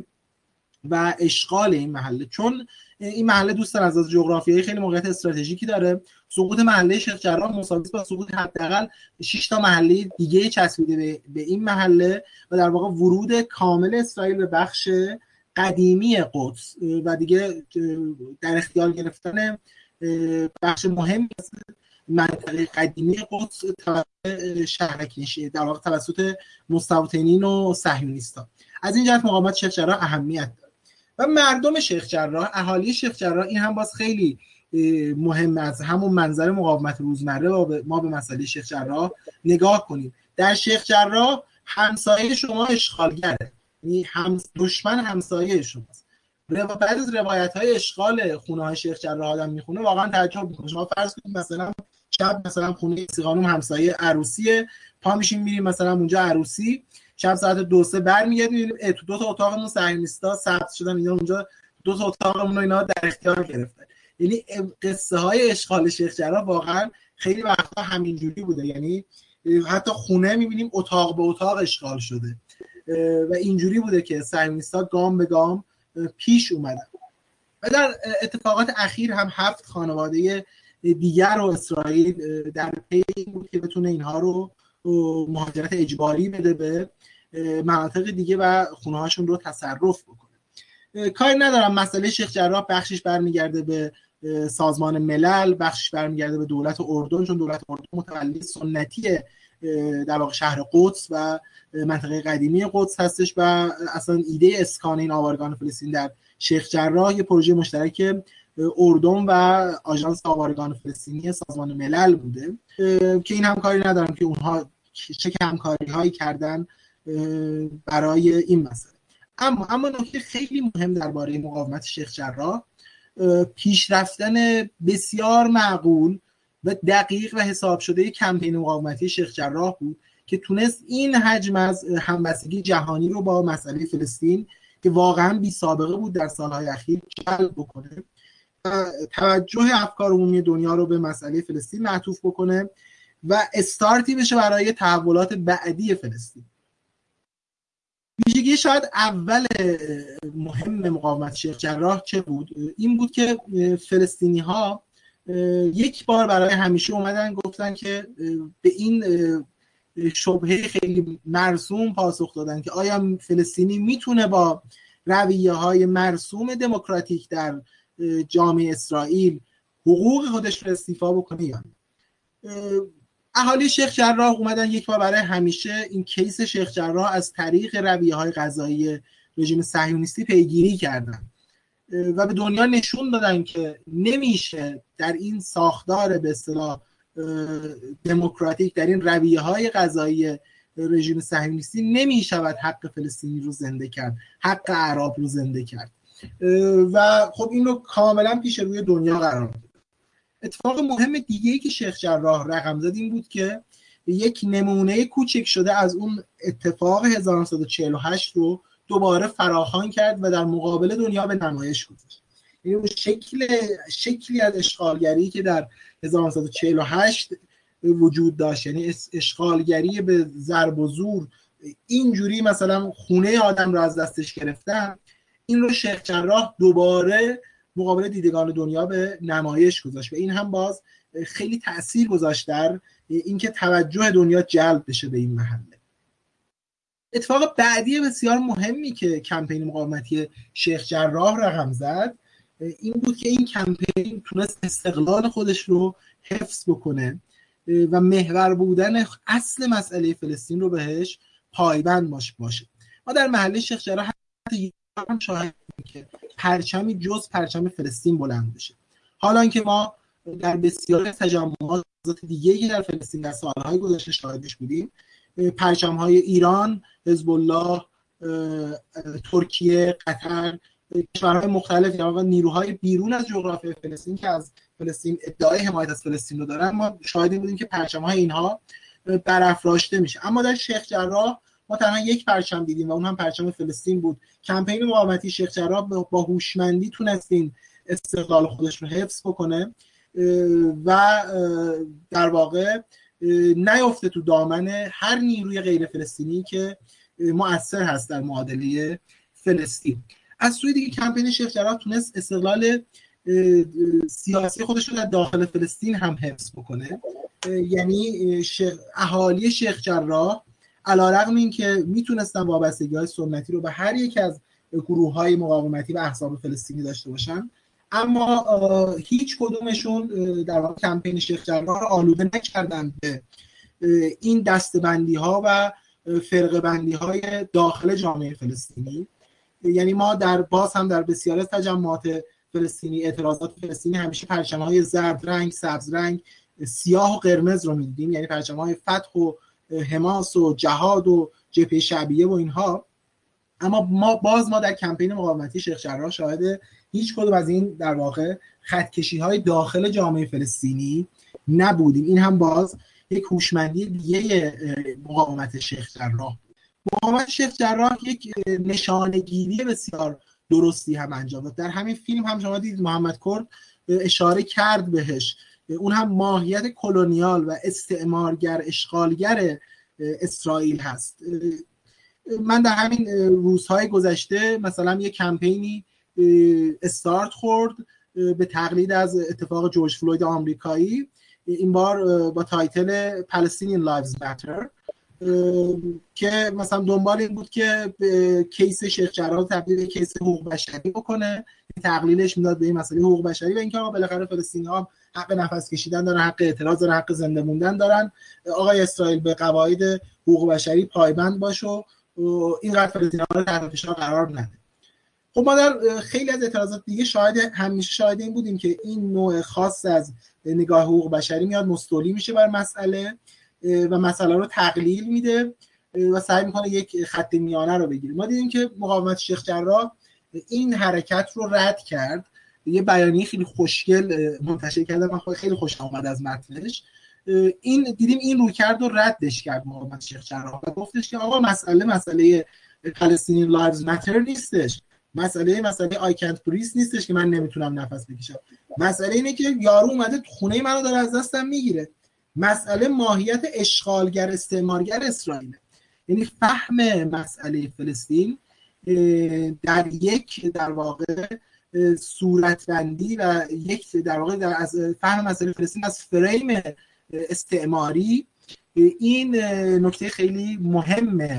و اشغال این محله. چون این محله دوستان از جغرافیایی خیلی موقعیت استراتژیکی داره. سقوط محله شیخ جراح مساوی با سقوط حداقل 6 تا محله دیگه چسبیده به این محله و در واقع ورود کامل اسرائیل به بخش قدیمی قدس و دیگه در اختیار گرفتن بخش مهمی از منطقه قدیمی قدس توسط شهرکی، در واقع توسط مستوطنین و صهیونیست‌ها. از این جهت مقاومت شیخ جراح اهمیت داره. و مردم شیخ جراح، اهالی شیخ جراح، این هم باز خیلی مهم از همون منظر مقاومت روزمره و ما به مسئله شیخ جراح نگاه کنیم. در شیخ جراح همسایه شما اشغالگره، یعنی دشمن همسایه شماست. بعد از روایت‌های اشغال خونه‌های شیخ جراح آدم میخونه واقعا تعجب میکنه. شما فرض کنید مثلا شب مثلا خونه سیغانوم همسایه عروسیه، پا میشیم میریم مثلا اونجا عروسی، شب ساعت 2-3 برمیگردیم تو دو تا اتاقمون صهیونیست‌ها ثبت شدن، اینا اونجا دو تا اتاقمون رو اینا در اختیار گرفتن. یعنی قصه های اشغال شیخ جراح واقعا خیلی وقتا همینجوری بوده، یعنی حتی خونه میبینیم اتاق به اتاق اشغال شده و اینجوری بوده که صهیونیست‌ها گام به گام پیش اومدن. و در اتفاقات اخیر هم 7 خانواده دیگر رو اسرائیل در پی این بود که بتونه اینها رو مهاجرت اجباری بده به مناطق دیگه و خونه هاشون رو تصرف بکنه. کاری ندارم مسئله شیخ جراح بخشش برمیگرده به سازمان ملل، بخشش برمیگرده به دولت اردن، چون دولت اردن متولی سنتی در واقع شهر قدس و منطقه قدیمی قدس هستش و اصلا ایده اسکان این آوارگان فلسطین در شیخ جراح یه پروژه مشترک اردن و آژانس آوارگان فلسطینی سازمان ملل بوده که این همکاری ندارم که اونها چه همکاری هایی کردن برای این مسئله. اما نکته خیلی مهم درباره مقاومت شیخ جراح پیشرفتن بسیار معقول و دقیق و حساب شده کمپین مقاومتی شیخ جراح بود که تونست این حجم از همبستگی جهانی رو با مسئله فلسطین که واقعا بی سابقه بود در سالهای اخیر جلب بکنه، توجه افکار عمومی دنیا رو به مسئله فلسطین معطوف بکنه و استارتی بشه برای تحولات بعدی فلسطین. ویژگی شاید اول مهم مقاومت شیخ جراح چه بود؟ این بود که فلسطینی ها یک بار برای همیشه اومدن گفتن که به این شبهه خیلی مرسوم پاسخ دادن که آیا فلسطینی میتونه با رویه های مرسوم دموکراتیک در جامعه اسرائیل حقوق خودش رو استیفا بکنه یا نه. اهالی شیخ جراح اومدن یک بار برای همیشه این کیس شیخ جراح از طریق رویه‌های قضایی رژیم صهیونیستی پیگیری کردن و به دنیا نشون دادن که نمیشه در این ساختار به اصطلاح دموکراتیک، در این رویه‌های قضایی رژیم صهیونیستی نمیشود حق فلسطینی رو زنده کرد، حق اعراب رو زنده کرد و خب این رو کاملا پیش روی دنیا قرار داد. اتفاق مهم دیگه‌ای که شیخ جراح رقم زد این بود که یک نمونه کوچک شده از اون اتفاق 1948 رو دوباره فراخوان کرد و در مقابل دنیا به نمایش گذاشت. یعنی اون شکلی از اشغالگری که در 1948 وجود داشت، یعنی اشغالگری به ضرب و زور، اینجوری مثلا خونه آدم رو از دستش گرفتن، این رو شیخ جراح دوباره مقابل دیدگان دنیا به نمایش گذاشت و این هم باز خیلی تأثیر گذاشت در اینکه توجه دنیا جلب بشه به این محله. اتفاق بعدی بسیار مهمی که کمپین مقاومتی شیخ جراح رقم زد این بود که این کمپین تونست استقلال خودش رو حفظ بکنه و محور بودن اصل مسئله فلسطین رو بهش پایبند باشه. ما در محله شیخ جراح حتی هم شاهد که پرچمی جز پرچم فلسطین بلند بشه، حالا که ما در بسیار تجمعات دیگه‌ای که در فلسطین در سالهای گذشته شاهدش بودیم، پرچم‌های ایران، حزب الله، ترکیه، قطر، کشورهای مختلف یا نیروهای بیرون از جغرافیای فلسطین که از فلسطین ادعای حمایت از فلسطین رو دارن، ما شاهدی بودیم که پرچم‌های اینها برافراشته میشه. اما در شیخ جراح ما تنها یک پرچم دیدیم و اون هم پرچم فلسطین بود. کمپین مقاومتی شیخ جراح با هوشمندی تونست این استقلال خودش رو حفظ بکنه و در واقع نیفته تو دامن هر نیروی غیر فلسطینی که مؤثر هست در معادله فلسطین. از سوی دیگه کمپین شیخ جراح تونست استقلال سیاسی خودش رو در داخل فلسطین هم حفظ بکنه. یعنی اهالی شیخ جراح علیرغم این که میتونستن وابستگی‌های سنتی رو به هر یک از گروه‌های مقاومتی و احزاب فلسطینی داشته باشن، اما هیچ کدومشون در واقع کمپین شیخ جراح رو آلوده نکردن به این دسته‌بندی‌ها و فرقه‌بندی‌های داخل جامعه فلسطینی. یعنی ما باز هم در بسیاری از تجمعات فلسطینی، اعتراضات فلسطینی، همیشه پرچم‌های زرد رنگ، سبز رنگ، سیاه و قرمز رو می‌دیدیم، یعنی پرچم‌های فتح و حماس و جهاد و جبهه شعبیه و اینها. اما ما در کمپین مقاومتی شیخ جراح شاهد هیچ کدوم از این در واقع خطکشی‌های داخل جامعه فلسطینی نبودیم. این هم باز یک هوشمندی دیگه مقاومت شیخ جراح بود. مقاومت شیخ جراح یک نشانه‌گیری بسیار درستی هم انجام داد. در همین فیلم هم شما دیدید محمد کرد اشاره کرد بهش، اون هم ماهیت کلونیال و استعمارگر اشغالگر اسرائیل هست. من در همین روزهای گذشته مثلا یک کمپینی استارت خورد به تقلید از اتفاق جورج فلوید آمریکایی، این بار با تایتل Palestinian Lives Matter که مثلا دنبال این بود که کیس شیخ جراح تبدیل به کیس حقوق بشری بکنه، تقلیلش میداد به این مسئله حقوق بشری و اینکه بالاخره فلسطینی‌ها حق نفس کشیدن دارن، حق اعتراض دارن، حق زنده موندن دارن، آقای اسرائیل به قواعد حقوق بشری پایبند باش و اینقدر فلسطینی‌ها رو تحت فشار قرار نده. خب ما در خیلی از اعتراضات دیگه همیشه شاهد این بودیم که این نوع خاص از نگاه حقوق بشری میاد مستولی میشه بر مسئله و مسئله رو تقلیل میده و سعی میکنه یک خط میانه رو بگیره. ما دیدیم که مقاومت شیخ جراح این حرکت رو رد کرد، یه بیانیه خیلی خوشگل منتشر کرده، من خیلی خوشم اومد از متنش. دیدیم این رویکرد رو ردش کرد مقاومت شیخ جراح و گفتش که آقا مسئله Palestinian Lives Matter نیستش، مسئله I can't breathe نیستش که من نمیتونم نفس بکشم، مسئله اینه که یارو اومده خونه منو داره از دستم میگیره. مسئله ماهیت اشغالگر استعمارگر اسرائیل، یعنی فهم مسئله فلسطین در واقع صورتبندی و یک در واقع از فهم مسئله فلسطین از فریم استعماری، این نکته خیلی مهمه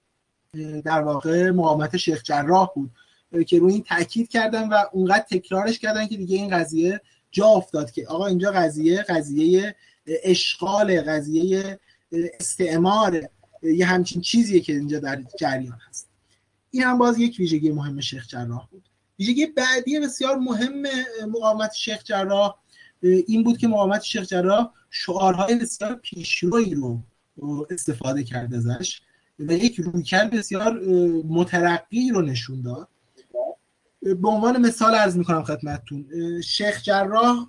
در واقع مقاومت شیخ جراح بود که روی این تاکید کردن و اونقدر تکرارش کردن که دیگه این قضیه جا افتاد که آقا اینجا قضیه اشغال، قضیه استعمار، یه همچین چیزیه که اینجا در جریان هست. این هم باز یک ویژگی مهم شیخ جراح بود. ویژگی بعدی بسیار مهم مقاومت شیخ جراح این بود که مقاومت شیخ جراح شعارهای بسیار پیشرویی رو استفاده کرد ازش و یک رویکرد بسیار مترقی رو نشون داد. به عنوان مثال عرض میکنم خدمتتون، شیخ جراح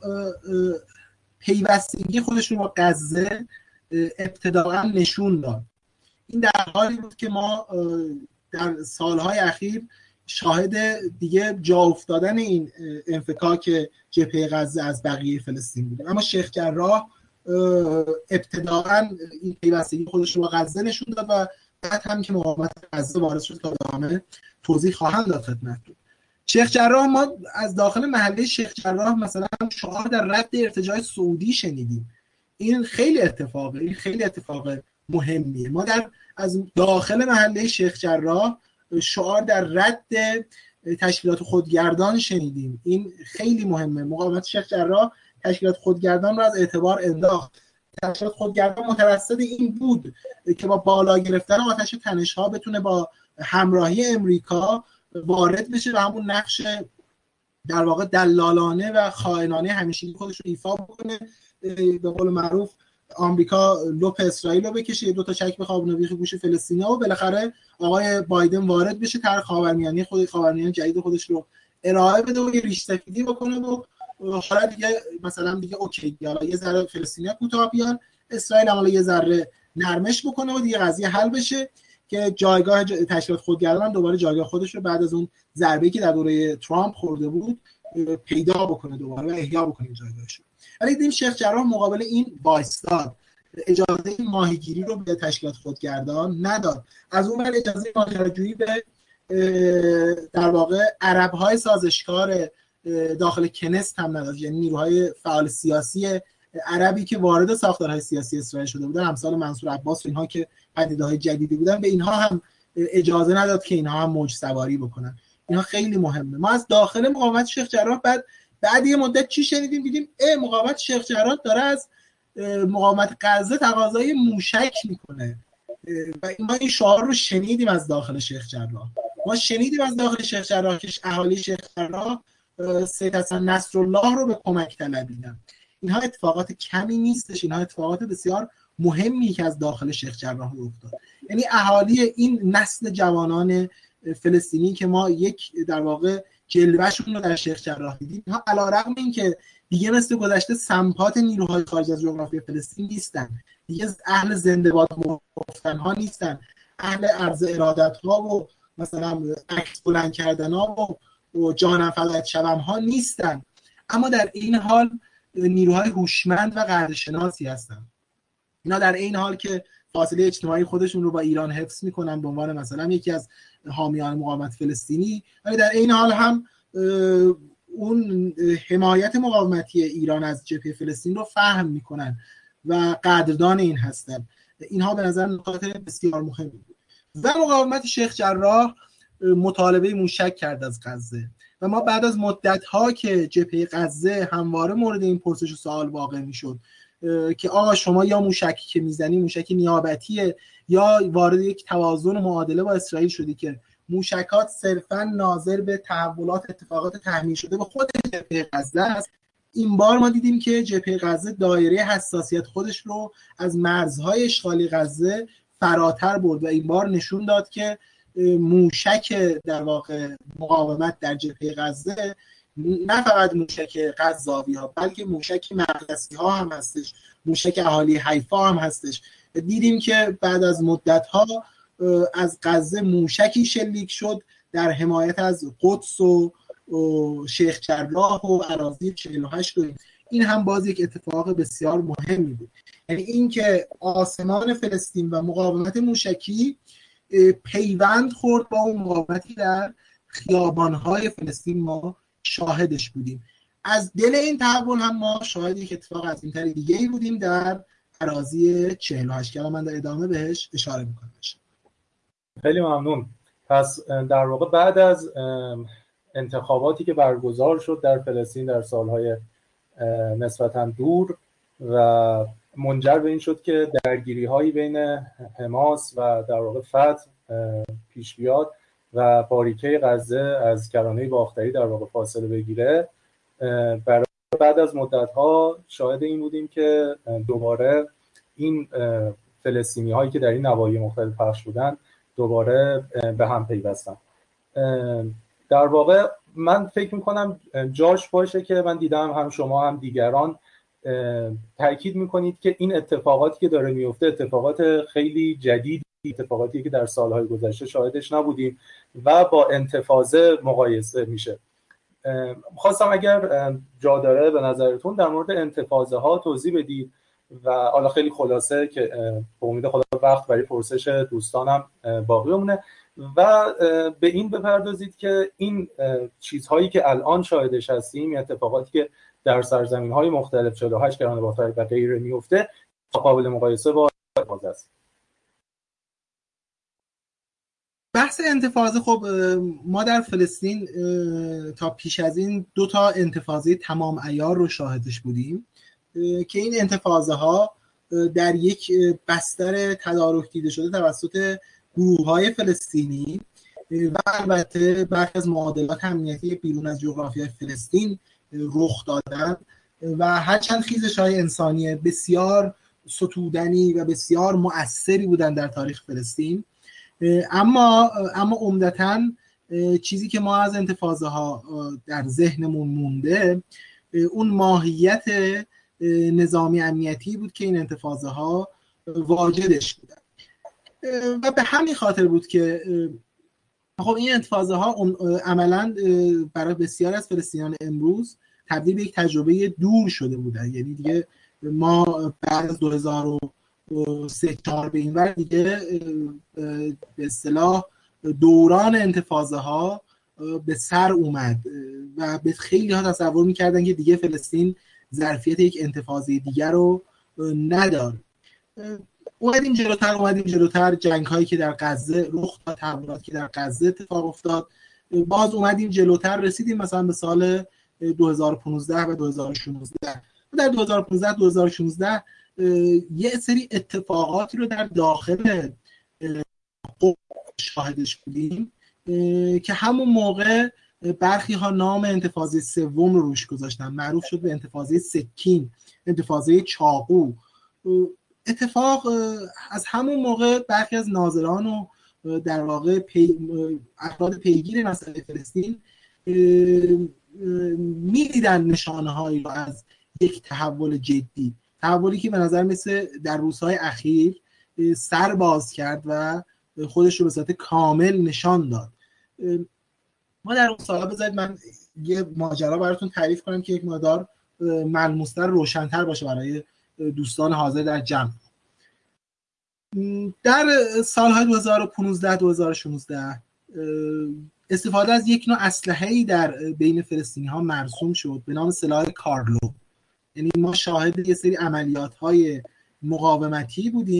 پیوستگی خودش رو با غزه ابتداءً نشون داد. این در حالی بود که ما در سالهای اخیر شاهد دیگه جا افتادن این انفکاک جبهه غزه از بقیه فلسطین بودیم، اما شیخ جراح ابتداءً این پیوستگی خودش رو با غزه نشون داد و بعد هم که مقاومت غزه وارد شد که ادامه توضیح خواهم داد خدمتتون. شیخ جراح ما از داخل محله شیخ جراح مثلا شعار در رد ارتجاع سعودی شنیدیم. این خیلی اتفاق مهمیه. ما از داخل محله شیخ جراح شعار در رد تشکیلات خودگردان شنیدیم. این خیلی مهمه. مقاومت شیخ جراح تشکیلات خودگردان رو از اعتبار انداخت. تشکیلات خودگردان متوسط این بود که با بالا گرفتن آتش تنش‌ها بتونه با همراهی امریکا وارد بشه و همون نقش در واقع دلالانه و خائنانه همیشگی خودش رو ایفا بکنه. به قول معروف آمریکا لپ اسرائیل رو بکشه، دو تا چک بخوابونه بیخ گوش فلسطینیا و بالاخره آقای بایدن وارد بشه، طرح خاورمیانه خاورمیانه جدید خودش رو ارائه بده و یه ریش سفیدی بکنه و حالا دیگه مثلا دیگه اوکی، حالا یه ذره فلسطینیا کوتاه بیان، اسرائیل هم یه ذره نرمش بکنه و دیگه قضیه حل بشه که جایگاه تشکیلات خودگردان دوباره جایگاه خودش رو بعد از اون ضربه‌ای که در دوره ترامپ خورده بود پیدا بکنه دوباره و احیا بکنه جایگاهش رو. ولی دیدیم شیخ جراح مقابل این وایستاد، اجازه ماهیگیری رو به تشکیلات خودگردان نداد. از اون ور اجازه ماجراجویی به در واقع عرب‌های سازشکار داخل کنست هم نداد، یعنی نیروهای فعال سیاسی عربی که وارد ساختارهای سیاسی اسرائیل شده بودن، امثال منصور عباس و اینها که پدیده‌های جدیدی بودن، به اینها هم اجازه نداد که اینها هم موج سواری بکنن. اینها خیلی مهمه. ما از داخل مقاومت شیخ جراح بعد یه مدت چی شنیدیم؟ دیدیم مقاومت شیخ جراح داره از مقاومت غزه تقاضای موشک میکنه و ما این شعار رو شنیدیم از داخل شیخ جراح. ما شنیدیم از داخل شیخ جراح که اهالی شیخ جراح سید حسن نصرالله رو به کمک طلبیدن. اینها اتفاقات کمی نیستش، اینها اتفاقات بسیار مهمی که از داخل شیخ جراح افتاد. یعنی اهالی این نسل جوانان فلسطینی که ما یک در واقع جلوهشون رو در شیخ جراح دیدیم، اینها علیرغم اینکه دیگه مثل گذشته سمپات نیروهای خارج از جغرافی فلسطین نیستن، دیگه اهل زنده باد گفتن ها نیستن، اهل عرض ارادت ها و مثلا عکس بلند کردن ها و جانم فدایت شوم ها نیستن، اما در این حال نیروهای هوشمند و قدرشناسی هستن. اینا در این حال که فاصله اجتماعی خودشون رو با ایران حفظ میکنن به عنوان مثلا یکی از حامیان مقاومت فلسطینی، ولی در این حال هم اون حمایت مقاومتی ایران از جبهه فلسطین رو فهم میکنن و قدردان این هستن. اینها به نظر نکات بسیار مهمی بود. و مقاومت شیخ جراح مطالبه موشک کرد از غزه و ما بعد از مدت‌ها که جبهه غزه همواره مورد این پرسش و سوال واقع می‌شد که آقا شما یا موشکی که میزنی موشک نیابتیه یا وارد یک توازن و معادله با اسرائیل شدی که موشکات صرفاً ناظر به تحولات اتفاقات تحمیل شده به خود جبهه غزه است. این بار ما دیدیم که جبهه غزه دایره حساسیت خودش رو از مرزهای اشغالی غزه فراتر برد و این بار نشون داد که موشک در واقع مقاومت در جبهه غزه نه فقط موشک غزاوی ها بلکه موشک مقدسی ها هم هستش، موشک اهالی حیفا هم هستش. دیدیم که بعد از مدت ها از غزه موشکی شلیک شد در حمایت از قدس و شیخ جراح و اراضی 48 و این هم باز یک اتفاق بسیار مهمی بود. یعنی این که آسمان فلسطین و مقاومت موشکی پیوند خورد با اون مقاومتی در خیابان‌های فلسطین ما شاهدش بودیم. از دل این تحول هم ما شاهد یک اتفاق از این طریق دیگه‌ای بودیم در اراضی 48 که من در ادامه بهش اشاره می‌کنم. خیلی ممنون. پس در واقع بعد از انتخاباتی که برگزار شد در فلسطین در سالهای نسبتاً دور و منجر به این شد که درگیری‌هایی بین حماس و در واقع فتح پیش بیاد و باریکه غزه از کرانه باختری در واقع فاصله بگیره، بعد از مدت‌ها شاهد این بودیم که دوباره این فلسطینی‌هایی که در این نواحی مختلف پخش بودن دوباره به هم پیوستن. در واقع من فکر میکنم جاش باشه که من دیدم هم شما هم دیگران تأکید میکنید که این اتفاقاتی که داره میفته اتفاقات خیلی جدید، اتفاقاتی که در سالهای گذشته شاهدش نبودیم و با انتفاضه مقایسه میشه. خواستم اگر جا داره به نظرتون در مورد انتفاضه ها توضیح بدید و حالا خیلی خلاصه که به امید خدا وقت برای پرسش دوستانم باقی بمونه و به این بپردازید که این چیزهایی که الان شاهدش هستیم، اتفاقاتی که در سرزمین‌های مختلف 48 کرانه باختری و غیره میفته قابل مقایسه با انتفاضه است. بحث انتفاضه، خب ما در فلسطین تا پیش از این 2 تا انتفاضه تمام عیار رو شاهدش بودیم که این انتفاضه ها در یک بستر تدارک دیده شده توسط گروه‌های فلسطینی و البته برخی از معادلات امنیتی بیرون از جغرافیای فلسطین رخ دادن و هرچند خیزش‌های انسانی بسیار ستودنی و بسیار مؤثری بودن در تاریخ فلسطین، اما عمدتاً چیزی که ما از انتفاضه ها در ذهنمون مونده اون ماهیت نظامی امنیتی بود که این انتفاضه ها واجدش بودن و به همین خاطر بود که خب این انتفاضه ها عملاً برای بسیار از فلسطینیان امروز تبدیل به یک تجربه دور شده بودن. یعنی دیگه ما بعد از 2003-4 به این ور دیگه به اصطلاح دوران انتفاضه ها به سر اومد و به خیلی ها تصور میکردن که دیگه فلسطین ظرفیت یک انتفاضه دیگر رو نداره. اومدیم جلوتر جنگ هایی که در غزه رخ داد، تحولاتی که در غزه اتفاق افتاد، باز اومدیم جلوتر رسیدیم مثلا به سال 2015 و 2016. در 2015-2016 یه سری اتفاقاتی رو در داخل شاهدش بودیم که همون موقع برخی ها نام انتفاضه سوم رو روش گذاشتن، معروف شد به انتفاضه سکین، انتفاضه چاقو. اتفاق از همون موقع برخی از ناظران و در واقع افراد پیگیر مسئله فلسطین می‌دیدن نشانه‌هایی رو از یک تحول جدی، تحولی که به نظر مثل در روزهای اخیر سر باز کرد و خودش رو به صورت کامل نشان داد. ما در اون سالا بذارید من یه ماجرا براتون تعریف کنم که یک مقدار ملموس‌تر، روشن‌تر باشه برای دوستان حاضر در جمع. در سالهای 2015-2016 استفاده از یک نوع اسلحه‌ای در بین فلسطینی‌ها مرسوم شد به نام سلاح کارلو. یعنی ما شاهد یه سری عملیات‌های مقاومتی بودیم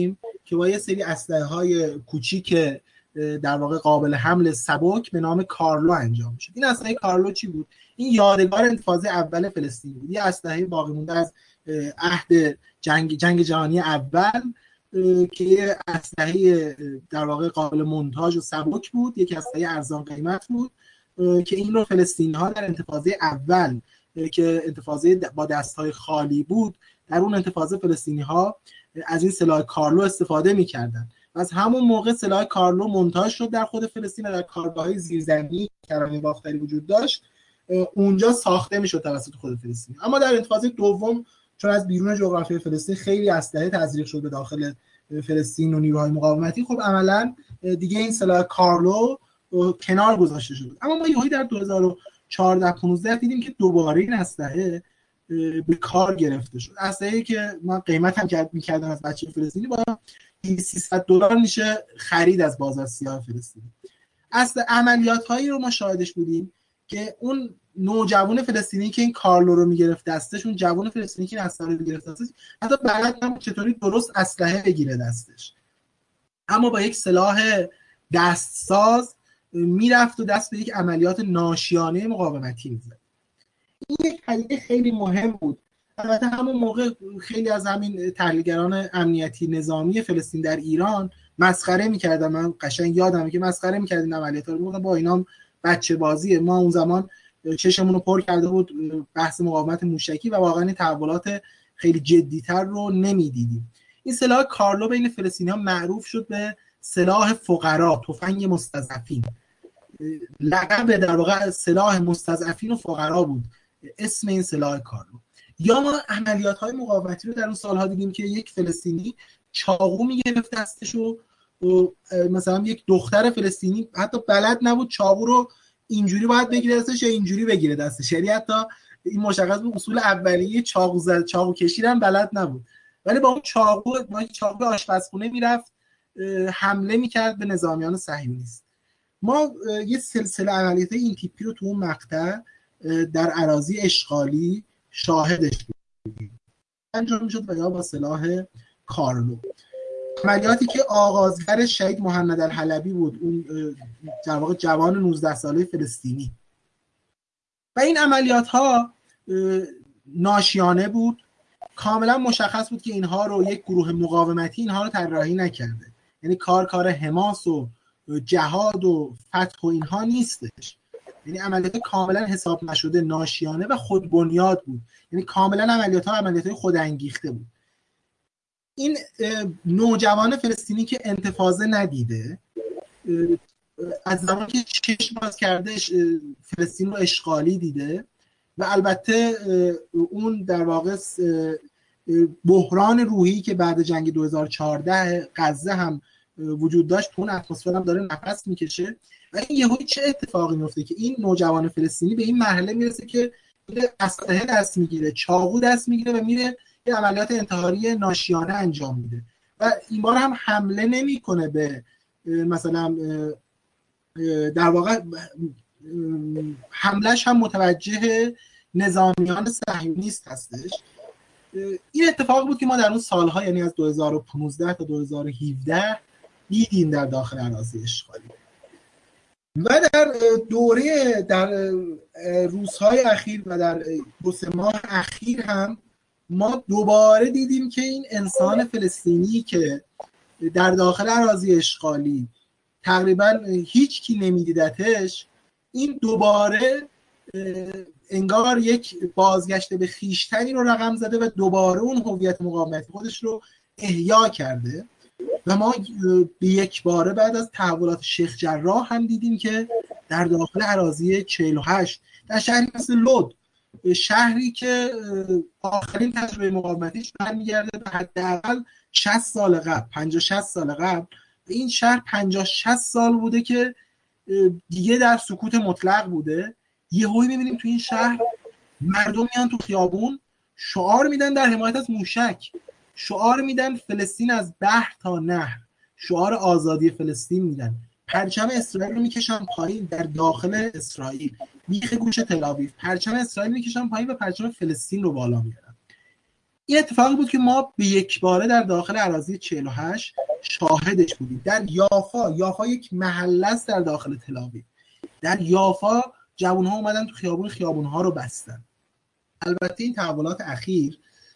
که با یه سری اسلحه‌های کوچیک در واقع قابل حمل سبک به نام کارلو انجام میشد. این اسلحه کارلو چی بود؟ این یادگار انتفاضه اول فلسطین بود. یه اسلحه باقی مونده از عهد جنگ جهانی اول که یه اسلحه در واقع قابل مونتاژ و سبک بود، یک اسلحه ارزان قیمت بود که این رو فلسطینی‌ها در انتفاضه اول که انتفاضه با دست‌های خالی بود، در اون انتفاضه فلسطینی‌ها از این سلاح کارلو استفاده می‌کردن. از همون موقع سلاح کارلو مونتاژ شد در خود فلسطین و در کارگاه‌های زیرزمینی که کرانه باختری وجود داشت اونجا ساخته می‌شد توسط خود فلسطین. اما در انتفاضه دوم چون از بیرون جغرافیای فلسطین خیلی اسلحه تزریق شد به داخل فلسطین و نیروهای مقاومتی، خب عملاً دیگه این سلاح کارلو کنار گذاشته شد. اما ما یهو در 2014-15 دیدیم که دوباره این اسلحه به کار گرفته شد. اسلحه‌ای که ما قیمت هم می‌کردن از بچه فلسطینی با $300 میشه خرید از بازار سیاه فلسطینی. اصل عملیات‌هایی رو ما شاهدش بودیم که اون نوجوان فلسطینی که این کارلو رو میگرفت دستش، اون جوان فلسطینی که این اسلحه رو میگرفت دستش، حتی بلد نبود چطوری درست اسلحه بگیره دستش، اما با یک سلاح دستساز میرفت و دست به یک عملیات ناشیانه مقاومتی میزد. این یک پدیده خیلی مهم بود. البته همون موقع خیلی از همین تحلیلگران امنیتی نظامی فلسطین در ایران مسخره میکردن. من قشنگ یادمه که مسخره میکردن این عملیات رو، میگفتن با اینا بچه بازیه. ما اون زمان چشمون رو پر کرده بود بحث مقاومت موشکی و واقعا این تحولات خیلی جدی‌تر رو نمیدیدیم. این سلاح کارلو بین فلسطینی‌ها معروف شد به سلاح فقرا، تفنگ مستضعفین. لقب در واقع سلاح مستضعفین و فقرا بود اسم این سلاح کارلو. یا ما عملیات‌های مقاومتی رو در اون سال‌ها دیدیم که یک فلسطینی چاقو می‌گرفت دستش و مثلا یک دختر فلسطینی حتی بلد نبود چاقو رو اینجوری باید بگیره دستش یا اینجوری بگیره دستش، یعنی حتی این مشخص بود اصول اولیه چاقو کشی هم بلد نبود، ولی با اون چاقو آشپزخونه میرفت حمله میکرد به نظامیان صهیونیست. ما یه سلسله عملیات این تیپی رو تو اون مقطع در اراضی اشغالی شاهدش بودیم انجام میشد و یا با سلاح کارلو. عملیاتی که آغازگر شهید محمد الحلبی بود، اون در واقع جوان 19 ساله فلسطینی، و این عملیات ها ناشیانه بود. کاملا مشخص بود که اینها رو یک گروه مقاومتی اینها رو طراحی نکرده، یعنی کار حماس و جهاد و فتح و اینها نیستش. یعنی عملیات کاملا حساب نشده، ناشیانه و خودبنیاد بود، یعنی کاملا عملیات خودانگیخته بود. این نوجوان فلسطینی که انتفاضه ندیده، از زمانی که چشم باز کرده فلسطین رو اشغالی دیده و البته اون در واقع بحران روحی که بعد جنگ 2014 غزه هم وجود داشت تو اون اتمسفر هم داره نفس میکشه و این یهو چه اتفاقی میفته که این نوجوان فلسطینی به این مرحله میرسه که اسلحه دست میگیره، چاقو دست میگیره و میره یه عملیات انتحاری ناشیانه انجام میده و این بار هم حمله نمیکنه به مثلا در واقع حملش هم متوجه نظامیان صهیونیست هستش. این اتفاق بود که ما در اون سالها یعنی از 2015 تا 2017 دیدیم در داخل اراضی اشغالی و در روزهای اخیر و در 2-3 ماه اخیر هم ما دوباره دیدیم که این انسان فلسطینی که در داخل اراضی اشغالی تقریبا هیچ کی نمیدیدتش، این دوباره انگار یک بازگشت به خویشتنی رو رقم زده و دوباره اون هویت مقاومتی خودش رو احیا کرده و ما به یک باره بعد از تحولات شیخ جراح هم دیدیم که در داخل اراضی 48 در شهری مثل لود، شهری که آخرین تجربه مقاومتیش برمیگرده به حداقل 60 سال قبل، 50-60 سال قبل. این شهر 50-60 سال بوده که دیگه در سکوت مطلق بوده. یهویی می‌بینیم تو این شهر مردم میان تو خیابون شعار میدن در حمایت از موشک، شعار میدن فلسطین از بحر تا نهر، شعار آزادی فلسطین میدن، پرچم اسرائیل رو میکشن پایین در داخل اسرائیل، بیخ گوش تل آویو پرچم اسرائیل میکشن پایین و پرچم فلسطین رو بالا میارن. این اتفاقی بود که ما به یک باره در داخل اراضی 48 شاهدش بودیم. در یافا یک محله است در داخل تل‌آویو. در یافا جوان‌ها اومدن تو خیابون‌ها رو بستن. البته این تحولات اخیر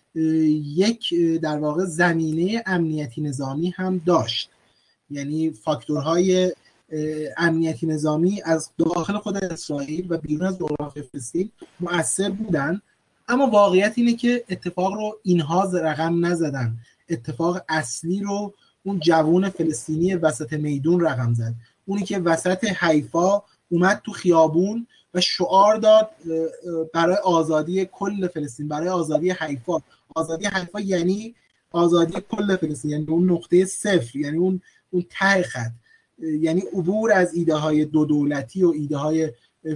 یک در واقع زمینه امنیتی نظامی هم داشت، یعنی فاکتورهای امنیتی نظامی از داخل خود اسرائیل و بیرون از جغرافیای فلسطین مؤثر بودن، اما واقعیت اینه که اتفاق رو اینها رقم نزدن. اتفاق اصلی رو اون جوان فلسطینی وسط میدون رقم زد، اونی که وسط حیفا اومد تو خیابون و شعار داد برای آزادی کل فلسطین، برای آزادی حیفا. آزادی حیفا یعنی آزادی کل فلسطین، یعنی اون نقطه صفر، یعنی اون ته خط، یعنی عبور از ایده های دو دولتی و ایده های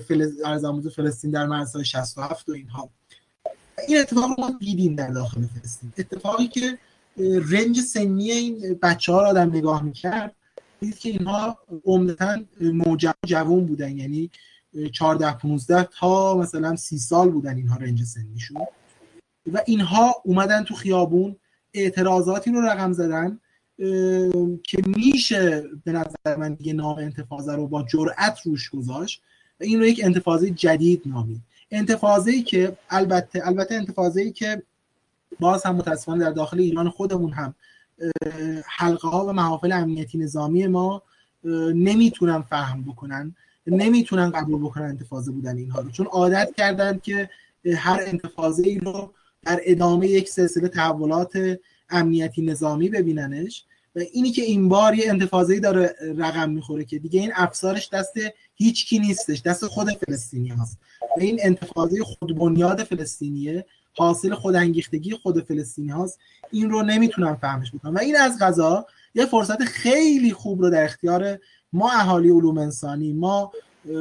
فلسطین در مرزهای 67 و اینها. این اتفاق رو ما دیدیم در داخل فلسطین، اتفاقی که رنج سنی این بچه‌ها رو آدم نگاه می‌کرد دید که اینها عمدتاً جوان بودن، یعنی 14-15 تا مثلا 30 سال بودن اینها رنج سنیشون، و اینها اومدن تو خیابون اعتراضاتی رو رقم زدن که میشه به نظر من دیگه نام انتفاضه رو با جرأت روش گذاشت و این رو یک انتفاضه جدید نامید. انتفاضه‌ای که البته انتفاضه‌ای که باز هم متأسفانه در داخل ایران خودمون هم حلقه ها و محافل امنیتی نظامی ما نمیتونن فهم بکنن، نمیتونن قبول بکنن انتفاضه بودن اینها رو، چون عادت کردن که هر انتفاضه‌ای رو در ادامه یک سلسله تحولات امنیتی نظامی ببیننش، و اینی که این بار یه انتفاضه‌ای داره رقم میخوره که دیگه این افسارش دست هیچ کی نیستش، دست خود فلسطینی هست و این انتفاضه خودبنیاد فلسطینیه، حاصل خودانگیختگی خود فلسطینی هاست، این رو نمیتونم فهمش بکنم. و این از قضا یه فرصت خیلی خوب رو در اختیار ما اهالی علوم انسانی، ما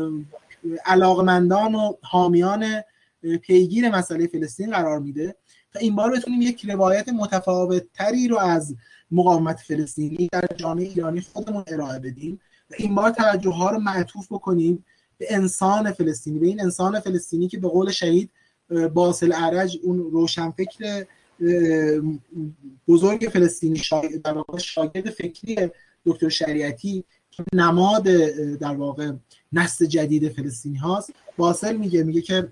علاقمندان و حامیان پیگیر مسئله فلسطین قرار میده تا این بار بتونیم یک روایت متفاوت تری رو از مقاومت فلسطینی در جامعه ایرانی خودمون ارائه بدیم و این بار توجه ها رو معطوف بکنیم به انسان فلسطینی، به این انسان فلسطینی که به قول شهید باسل اعرج، اون روشنفکر بزرگ فلسطینی، در واقع شاگرد فکری دکتر شریعتی که نماد در واقع نسل جدید فلسطینی هاست، باسل میگه که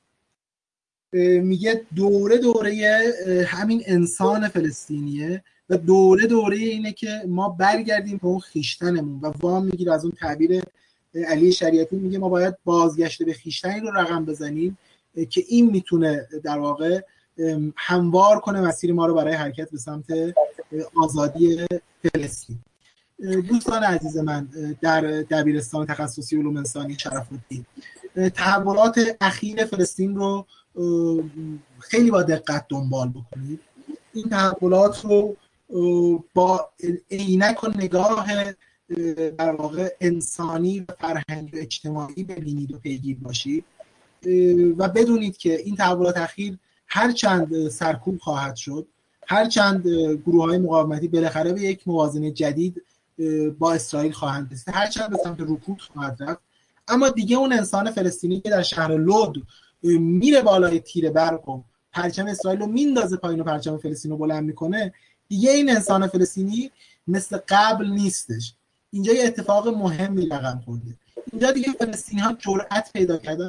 دوره همین انسان فلسطینیه و دوره اینه که ما برگردیم به اون خیشتنمون و وام میگیره، از اون تعبیر علی شریعتی میگه ما باید بازگشت به خیشتنی رو رقم بزنیم که این میتونه در واقع هموار کنه مسیر ما رو برای حرکت به سمت آزادی فلسطین. دوستان عزیز من در دبیرستان تخصصی علوم انسانی شرف‌الدین، تحولات اخیر فلسطین رو خیلی با دقت دنبال بکنید. این تحولات رو با عینک و نگاه در واقع انسانی و فرهنگی و اجتماعی ببینید و پیگیر باشید و بدونید که این تحولات اخیر هرچند سرکوب خواهد شد، هرچند گروه‌های مقاومتی بالاخره به یک موازنه جدید با اسرائیل خواهند رسید، هرچند به سمت رکود خواهد رفت، اما دیگه اون انسان فلسطینی که در شهر لود میره بالای تیر برق و پرچم اسرائیل رو میندازه پایین و پرچم فلسطین رو بلند میکنه، دیگه این انسان فلسطینی مثل قبل نیستش. اینجا یه اتفاق مهمی رقم خورده. اینجا دیگه فلسطینی‌ها جرأت پیدا کردن،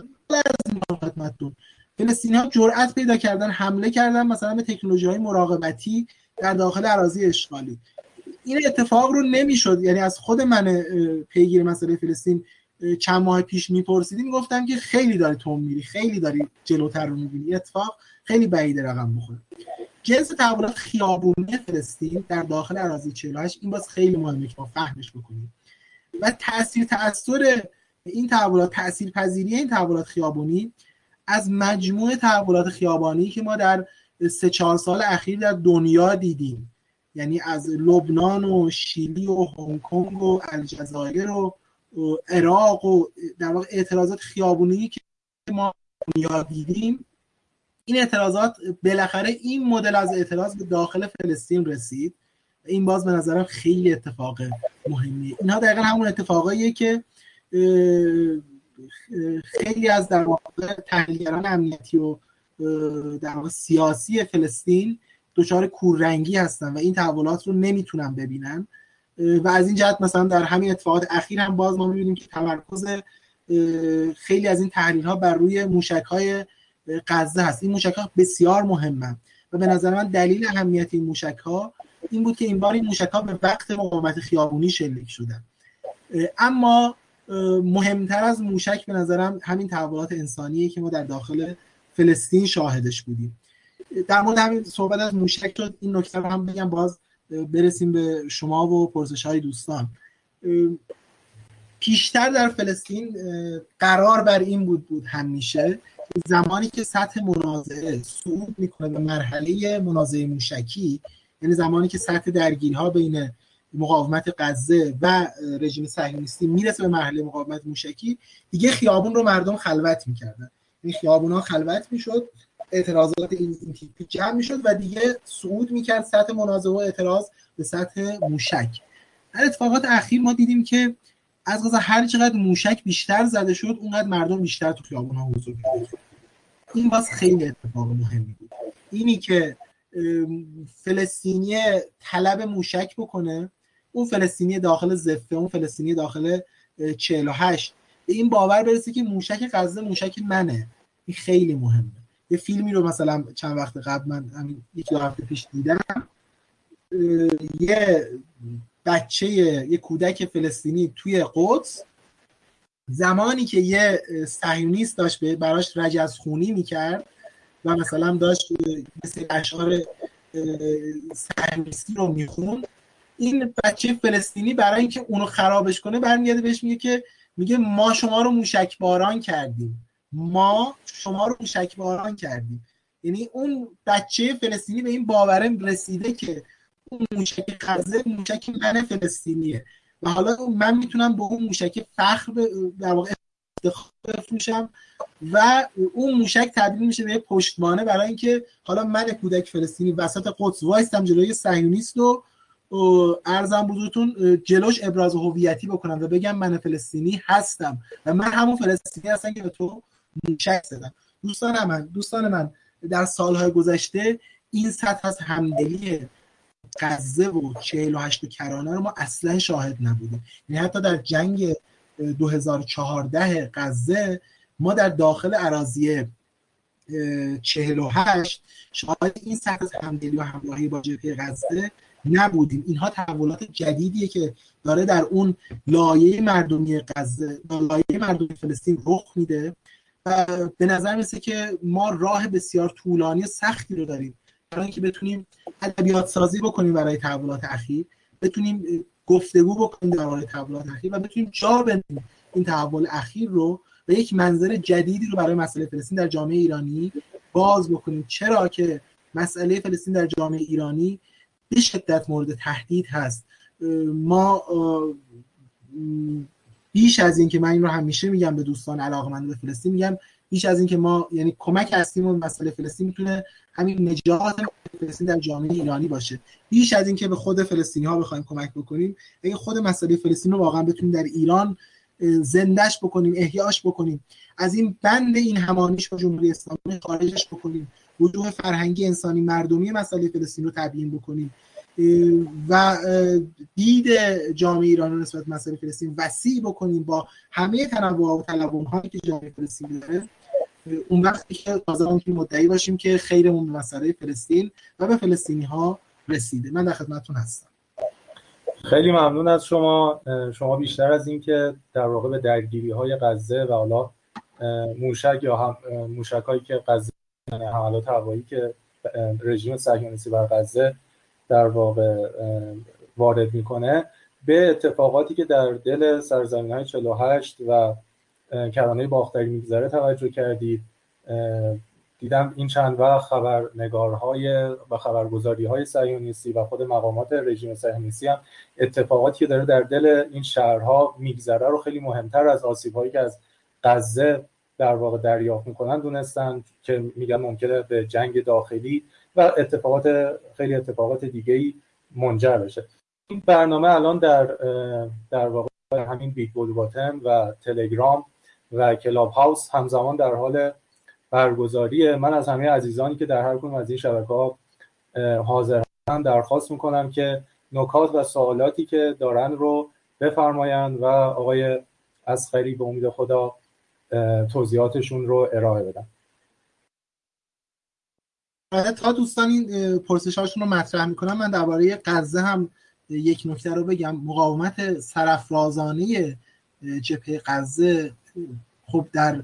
فلسطینی‌ها جرأت پیدا کردن حمله کردن مثلا به تکنولوژی‌های مراقبتی در داخل اراضی اشغالی. این اتفاق رو نمیشد، یعنی از خود من پیگیر مسئله فلسطین چند ماه پیش میپرسیدی میگفتم که خیلی داری تون میری، خیلی داری جلوتر رو میبینی، اتفاق خیلی بعید رقم بخوره. جنس تحولات خیابونی فلسطین در داخل اراضی 48 این باز خیلی مهمه که ما فهمش بکنیم و تأثیر این تحولات، تأثیرپذیری این تحولات خیابونی از مجموعه تحولات خیابانی که ما در 3-4 سال اخیر در دنیا دیدیم، یعنی از لبنان و شیلی و هنگ کنگ و الجزایر و عراق و در واقع اعتراضات خیابونی که ما دنیا دیدیم، این اعتراضات بالاخره این مدل از اعتراض به داخل فلسطین رسید. این باز به نظرم خیلی اتفاق مهمیه. اینها دقیقا همون اتفاقاییه که خیلی از در واقع تحلیلگران امنیتی و در واقع سیاسی فلسطین دچار کوررنگی هستن و این تحولات رو نمیتونن ببینن و از این جهت مثلا در همین اتفاقات اخیر هم باز ما می‌بینیم که تمرکز خیلی از این تحلیل‌ها بر روی موشک‌های غزه هست. این موشک‌ها بسیار مهمن و به نظر من دلیل اهمیت این موشک‌ها این بود که این بار این موشک‌ها به وقت مقاومت خیابونی شلیک شدن. اما مهمتر از موشک به نظرم همین تحولات انسانیه که ما در داخل فلسطین شاهدش بودیم. در مورد همین صحبت از موشک شد، این نکته رو هم بگم باز برسیم به شما و پرسش‌های دوستان. پیشتر در فلسطین قرار بر این بود همیشه زمانی که سطح منازعه صعود میکنه به مرحله منازعه موشکی، یعنی زمانی که سطح درگیری‌ها بین مقاومت غزه و رژیم صهیونیستی میرسه به مرحله مقاومت موشکی، دیگه خیابون رو مردم خلوت میکردن. این خیابون‌ها خلوت میشد، اعتراضات این تیپی جمع میشد و دیگه صعود میکرد سطح منازعه و اعتراض به سطح موشک. در اتفاقات اخیر ما دیدیم که از قضا هر چقدر موشک بیشتر زده شد اونقدر مردم بیشتر تو خیابون‌ها حضور داشتن. این باز خیلی اتفاق مهمی بود. اینی که فلسطینی طلب موشک بکنه، اون فلسطینی داخل زفه، اون فلسطینی داخل 48 به این باور برسه که موشک غزه موشک منه، این خیلی مهمه. یه فیلمی رو مثلا چند وقت قبل من همین یک دو هفته پیش دیدم، یه بچه، یه کودک فلسطینی توی قدس زمانی که یه صهیونیست داشت براش رجزخونی میکرد و مثلا داشت مثل اشعار صهیونیستی رو میخوند، این بچه فلسطینی برای اینکه اونو خرابش کنه برمیگرده بهش میگه ما شما رو موشک باران کردیم، ما شما رو موشک باران کردیم. یعنی اون بچه فلسطینی به این باورم رسیده که اون موشک غزه موشک من فلسطینیه و حالا من میتونم به اون موشک فخر در واقع افتخار بفروشم و اون موشک تبدیل میشه به پشتوانه برای اینکه حالا من کودک فلسطینی وسط قدس وایستم جلوی صهیونیست و ارزم بزرگتون جلوش ابراز هویتی بکنم و بگم من فلسطینی هستم و من همون فلسطینی هستم که به تو موشک زدم. دوستان من در سالهای گذشته این سطح از همدلی غزه و 48 کرانه رو ما اصلا شاهد نبودیم. یعنی حتی در جنگ 2014 غزه ما در داخل اراضی 48 شاهد این سطح از همدلی و همراهی با جبهه غزه نبودیم. اینها تحولات جدیدیه که داره در اون لایه مردمی غزه، لایه مردمی فلسطین رخ میده و به نظر میسه که ما راه بسیار طولانی و سختی رو داریم برای اینکه بتونیم ادبیات سازی بکنیم برای تحولات اخیر، بتونیم گفتگو بکنیم درباره تحولات اخیر و بتونیم جا بندازیم این تحول اخیر رو و یک منظر جدیدی رو برای مسئله فلسطین در جامعه ایرانی باز بکنیم. چرا که مسئله فلسطین در جامعه ایرانی به شدت مورد تهدید هست. ما بیش از این که من این رو همیشه میگم به دوستان علاقه‌مند به فلسطین، میگم بیش از این که ما یعنی کمک هستیم و مسئله فلسطین میتونه همین نجات فلسطین در جامعه ایرانی باشه، بیش از این که به خود فلسطینی ها بخوایم کمک بکنیم، اگه خود مسئله فلسطین رو واقعا بتونیم در ایران زندهش بکنیم، احیاش بکنیم، از این بند این همانیش با جمهوری اسلامی خارجش بکنیم، وجوه فرهنگی انسانی مردمی مسئله فلسطین رو تبیین بکنیم و دید جامعه ایران رو نسبت به مسئله فلسطین وسیع بکنیم با همه تنوع و تلوم‌هایی که جامعه فلسطین داره، اون وقتی که تازه میتونیم مدعی باشیم که خیرمون به مسئله فلسطین و به فلسطینی‌ها رسیده. من در خدمتتون هستم. خیلی ممنون از شما. شما بیشتر از این که در واقع به درگیری‌های غزه و حالا موشک یا موشک‌هایی که غزه، حملات هوایی که رژیم صهیونیستی بر غزه در واقع وارد میکنه، به اتفاقاتی که در دل سرزمین‌های 48 و کرانه باختری میگذره توجه کردید. دیدم این چند وقت خبرنگارهای و خبرگزاری‌های صهیونیستی و خود مقامات رژیم صهیونیستی هم اتفاقاتی که داره در دل این شهرها میگذره رو خیلی مهمتر از آسیب‌هایی که از غزه در واقع دریافت میکنن دونستن، که میگن ممکنه به جنگ داخلی و خیلی اتفاقات دیگه‌ای منجر بشه. این برنامه الان در واقع همین بیگ بول باتن و تلگرام و کلاب هاوس همزمان در حال برگزاریه. من از همه عزیزانی که در هر کدوم از این شبکه‌ها حاضر هستن درخواست میکنم که نکات و سوالاتی که دارن رو بفرمایند و آقای اصغری به امید خدا توضیحاتشون رو ارائه بدن. تا دوستان این پرسش‌هاشون رو مطرح میکنم، من درباره غزه هم یک نکته رو بگم. مقاومت سرافرازانه جبهه غزه خب در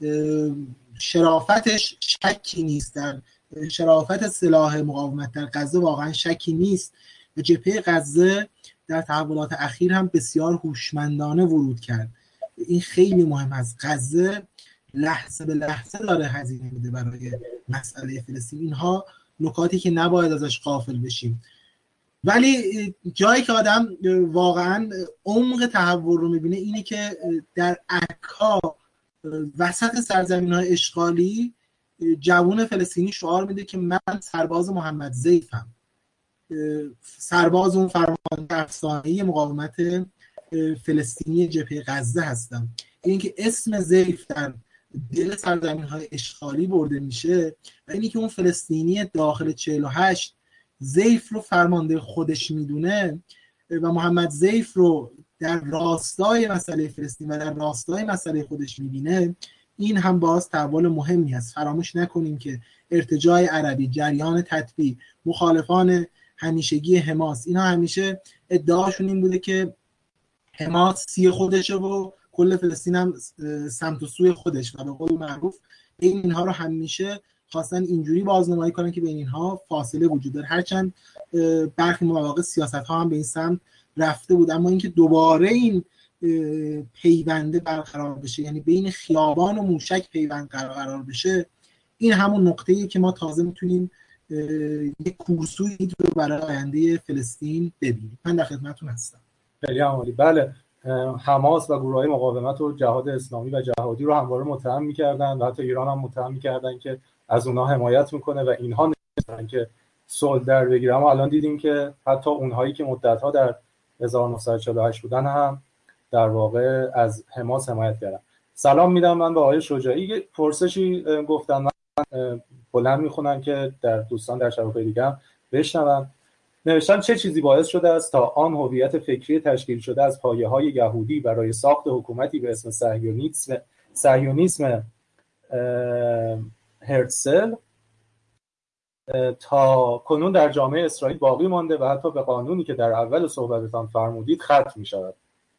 شرافتش شکی نیست، در شرافت سلاح مقاومت در غزه واقعا شکی نیست. و جبهه غزه در تحولات اخیر هم بسیار هوشمندانه ورود کرد. این خیلی مهم است. غزه لحظه به لحظه داره هزینه میده برای مسئله فلسطین. اینها نکاتی که نباید ازش غافل بشیم. ولی جایی که آدم واقعا عمق تحول رو میبینه اینه که در عکا وسط سرزمین‌های اشغالی جوان فلسطینی شعار میده که من سرباز محمد ضیفم، سرباز اون فرمانده افسانه‌ای مقاومت فلسطینی جبهه غزه هستم. اینکه اسم ضیف در دل سرزمین‌های اشغالی برده میشه و اینی که اون فلسطینی داخل 48 ضیف رو فرمانده خودش میدونه و محمد ضیف رو در راستای مسئله فلسطین و در راستای مسئله خودش میبینه، این هم باز تحول مهمی است. فراموش نکنیم که ارتجاع عربی، جریان تطبیع، مخالفان همیشگی حماس، اینا همیشه ادعاشون این بوده که حماس سی خودشه و کل فلسطین هم سمت و سوی خودش و به قول معروف اینها رو همیشه خواستن اینجوری بازنمایی کنن که بین اینها فاصله وجود داره. هرچند برخی مواقع سیاست ها هم به این سمت رفته بود، اما اینکه دوباره این پیونده برقرار بشه، یعنی بین خیابان و موشک پیوند قرار بشه، این همون نقطه‌ایه که ما تازه میتونیم یک کورسوی رو برای آینده فلسطین ببینیم. من در خدمتتون هستم. خیلی عالی. بله، حماس و گروه‌های مقاومت و جهاد اسلامی و جهادی رو همواره متهم می‌کردن و حتی ایران هم متهم می‌کردن که از اونها حمایت میکنه و اینها نمی‌تونن که صلح در بگیرن. اما الان دیدیم که حتی اونهایی که مدت‌ها در 1948 بودن هم در واقع از حماس حمایت کردن. سلام میدم من به آقای شجاعی. پرسشی گفتم من بلند میخونم که در دوستان در شبکه‌های دیگه هم بشنون. نوشتن چه چیزی باعث شده است تا آن هویت فکری تشکیل شده از پایه‌های یهودی برای ساخت حکومتی به اسم صهیونیسم هرتزل تا کنون در جامعه اسرائیل باقی مانده و حتی به قانونی که در اول صحبتتان فرمودید ختم می شود؟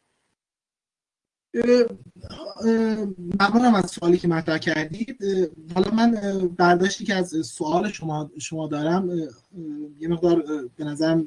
ممنونم از سوالی که مطرح کردید. حالا من برداشتی که از سوال شما دارم یه مقدار به نظرم،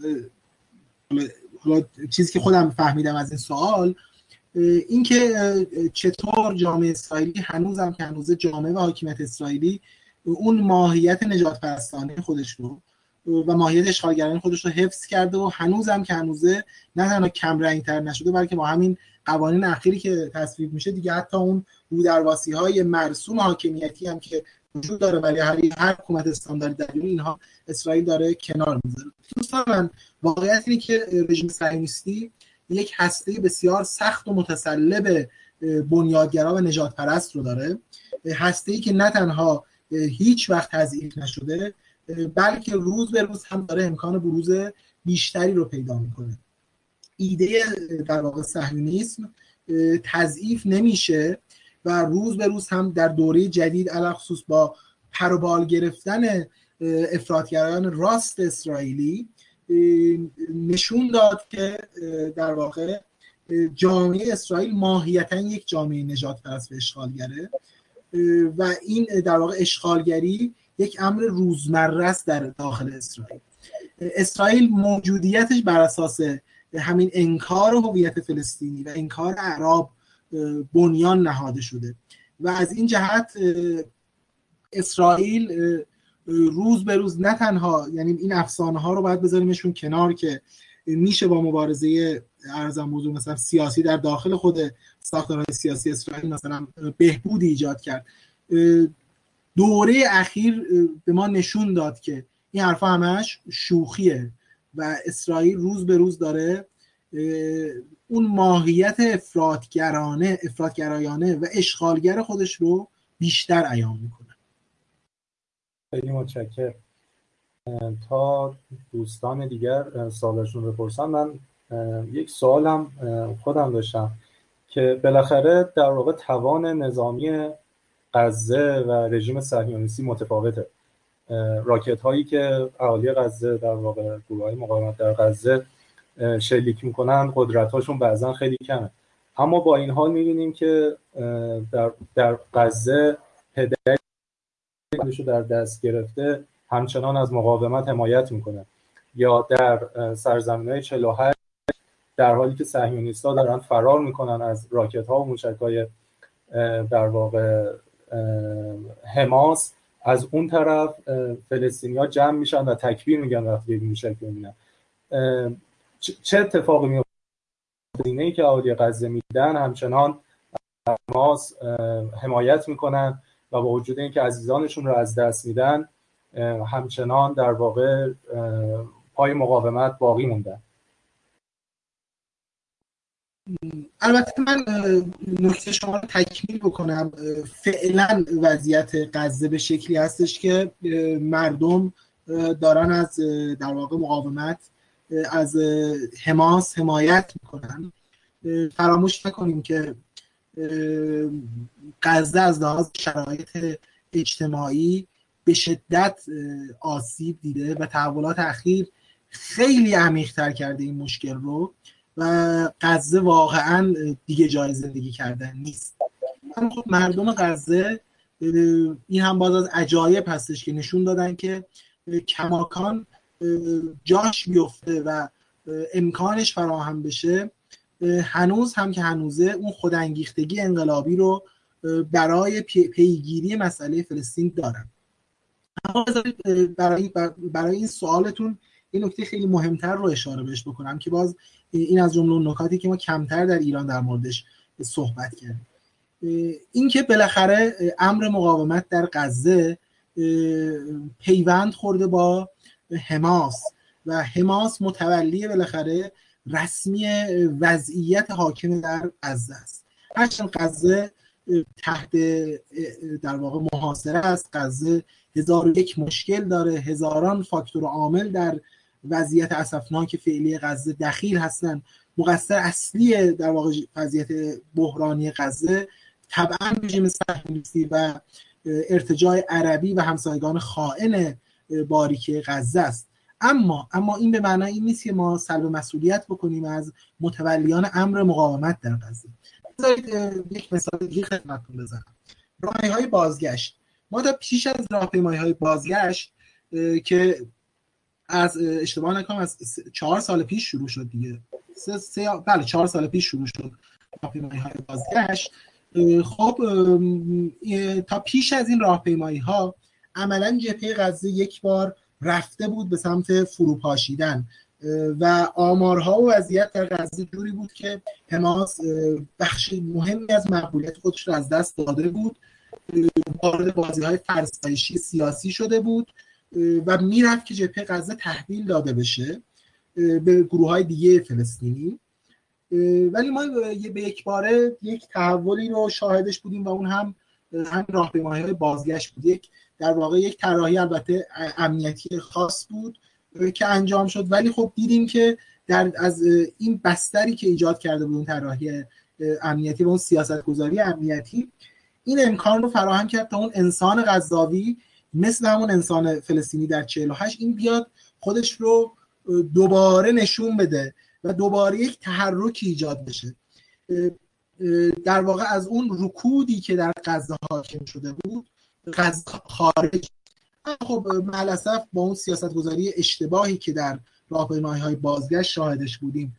حالا چیزی که خودم فهمیدم از این سوال این که چطور جامعه اسرائیلی هنوزم که هنوز جامعه و حاکمیت اسرائیلی اون ماهیت نجات پرستانه خودش رو و ماهیت اشغالگرانه خودش رو حفظ کرده و هنوزم که هنوزه نه تنها کم رنگ‌تر نشده بلکه با همین قوانین اخیری که تصویب میشه دیگه حتی اون رودرواسی‌های مرسوم حاکمیتی هم که وجود داره ولی هر حکومت استانداردی در جهان اینها اسرائیل داره کنار میذاره. دوستان من واقعیت اینه که رژیم صهیونیستی یک هسته بسیار سخت و متسلب بنیادگرا و نجات پرست رو داره، هسته‌ای که نه تنها هیچ وقت تضعیف نشده بلکه روز به روز هم داره امکان بروز بیشتری رو پیدا میکنه. ایده در واقع صهیونیسم تضعیف نمیشه و روز به روز هم در دوره جدید علخصوص با پر و بال گرفتن افراطگرایان راست اسرائیلی نشون داد که در واقع جامعه اسرائیل ماهیتاً یک جامعه نجات پرست و اشغالگره و این در واقع اشغالگری یک امر روزمره است در داخل اسرائیل. اسرائیل موجودیتش بر اساس همین انکار هویت فلسطینی و انکار اعراب بنیان نهاده شده و از این جهت اسرائیل روز به روز نه تنها، یعنی این افسانه ها رو باید بذاریمشون کنار که میشه با مبارزه ارزم موضوع مثلا سیاسی در داخل خود ساختارهای سیاسی اسرائیل مثلا بهبودی ایجاد کرد. دوره اخیر به ما نشون داد که این حرفا همش شوخیه و اسرائیل روز به روز داره اون ماهیت افراطگرایانه و اشغالگر خودش رو بیشتر عیان میکنه. خیلی متشکرم. تا دوستان دیگر سوالشون بپرسن، من یک سوالم خودم داشتم که بالاخره در واقع توان نظامی غزه و رژیم صهیونیستی متفاوته. راکت هایی که اهالی غزه در واقع گروه‌های مقاومت در غزه شلیک میکنن قدرت هاشون بعضا خیلی کمه، اما با این حال میبینیم که در غزه هدایتش رو در دست گرفته همچنان از مقاومت حمایت میکنه، یا در سرزمین‌های 48 در حالی که صهیونیست‌ها دارن فرار میکنن از راکت ها و موشک‌های در واقع حماس، از اون طرف فلسطینی‌ها جمع میشن و تکبیر میگن وقتی یک موشک میبینن. چه اتفاقی میفته؟ اینه که اهالی غزه میدن همچنان حماس حمایت میکنن و با وجود اینکه عزیزانشون رو از دست میدن همچنان در واقع پای مقاومت باقی موندن. البته من نکته شما رو تکمیل بکنم. فعلا وضعیت غزه به شکلی هستش که مردم دارن از در واقع مقاومت از حماس حمایت میکنن. فراموش نکنیم که غزه از لحاظ شرایط اجتماعی به شدت آسیب دیده و تحولات اخیر خیلی عمیق‌تر کرده این مشکل رو و غزه واقعا دیگه جای زندگی کردن نیست. اما خب مردم غزه، این هم باز از عجایب هستش که نشون دادن که کماکان جاش بیفته و امکانش فراهم بشه، هنوز هم که هنوزه اون خودانگیختگی انقلابی رو برای پیگیری مسئله فلسطین دارن. اما برای این سوالتون این نکته خیلی مهمتر رو اشاره بهش بکنم که باز این از جمله نکاتی که ما کمتر در ایران در موردش صحبت کردیم، این که بالاخره امر مقاومت در غزه پیوند خورده با حماس و حماس متولی بالاخره رسمی وضعیت حاکم در غزه است. هرچند غزه تحت در واقع محاصره است، غزه 1001 مشکل داره، هزاران فاکتور عامل در وضعیت اسفناک فعلی غزه دخیل هستند. مقصر اصلی در واقع وضعیت بحرانی غزه طبعا رژیم صهیونیستی و ارتجاع عربی و همسایگان خائن باریک غزه است. اما این به معنای این نیست که ما سلب مسئولیت بکنیم از متولیان امر مقاومت در غزه. بذارید یک مثال دیگه خدمتتون بزنم. راهپیمایی‌های بازگشت. ما تا پیش از راهپیمایی‌های بازگشت که از اشتباه نکنم از 4 سال پیش شروع شد دیگه، 4 سال پیش شروع شد راهپیمایی‌های بازگشت. خب تا پیش از این راهپیمایی‌ها عملاً جبهه غزه یک بار رفته بود به سمت فروپاشیدن و آمارها و وضعیت در غزه جوری بود که حماس بخش مهمی از مقبولیت خودش رو از دست داده بود، وارد بازی‌های فرسایشی سیاسی شده بود و میرفت که جبهه غزه تحویل داده بشه به گروه‌های دیگه فلسطینی. ولی ما به یک باره یک تحولی رو شاهدش بودیم و اون هم راهپیمایی‌های بازگشت بود. در واقع یک طراحی البته امنیتی خاص بود که انجام شد، ولی خب دیدیم که از این بستری که ایجاد کرده بود اون طراحی امنیتی و اون سیاست‌گذاری امنیتی، این امکان رو فراهم کرد تا اون انسان غزاوی مثل همون انسان فلسطینی در 48 این بیاد خودش رو دوباره نشون بده و دوباره یک تحرکی ایجاد بشه. در واقع از اون رکودی که در غزه حاکم شده بود غزه خارج. خب معلاسف با اون سیاست‌گذاری اشتباهی که در راهپیمایی‌های بازگشت شاهدش بودیم،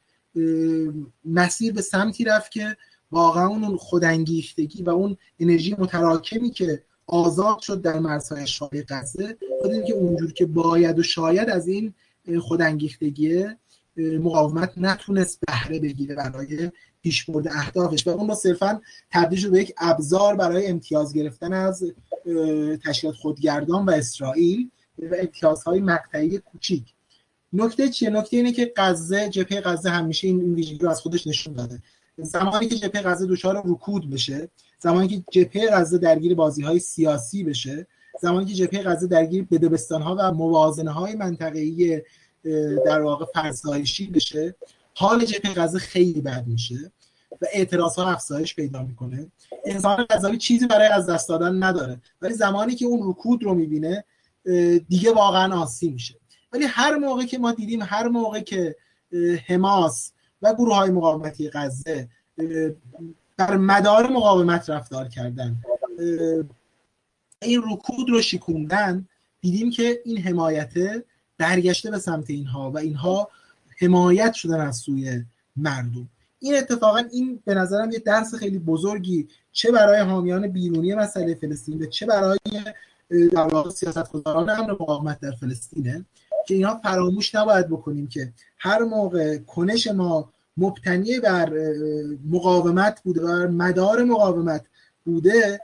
مسیر به سمتی رفت که واقعا اون خودانگیختگی و اون انرژی متراکمی که آزاد شد در مرزهای اشغالی غزه، دیدیم که اونجور که باید و شاید از این خودانگیختگی مقاومت نتونست بهره بگیره برای پیشبرد اهدافش و اون رو صرفاً تبدیل شد به یک ابزار برای امتیاز گرفتن از تشکیلات خودگردان و اسرائیل و امتیازهای مقطعی کوچیک. نکته چیه؟ نکته اینه که جبهه غزه همیشه این ویژگی رو از خودش نشون داده. زمانی که جبهه غزه دچار رکود بشه، زمانی که جبهه غزه درگیر بازی‌های سیاسی بشه، زمانی که جبهه غزه درگیر بدبستان‌ها و موازنه‌های منطقه‌ای در واقع فرسایشی بشه، حال جبهه غزه خیلی بد میشه و اعتراضها افزایش پیدا میکنه. انسان غزاوی چیزی برای از دست دادن نداره، ولی زمانی که اون رکود رو میبینه دیگه واقعا آسی میشه. ولی هر موقع که ما دیدیم، هر موقع که حماس و گروه‌های مقاومتی غزه بر مدار مقاومت رفتار کردن، این رکود رو شکوندن، دیدیم که این حمایت برگشته به سمت اینها و اینها حمایت شدن از سوی مردم. این اتفاقا این به نظرم یه درس خیلی بزرگی چه برای حامیان بیرونی مسئله فلسطین و چه برای در واقع سیاستگزاران امر مقاومت در فلسطینه، که اینها فراموش نباید بکنیم که هر موقع کنش ما مبتنی بر مقاومت بوده، بر مدار مقاومت بوده،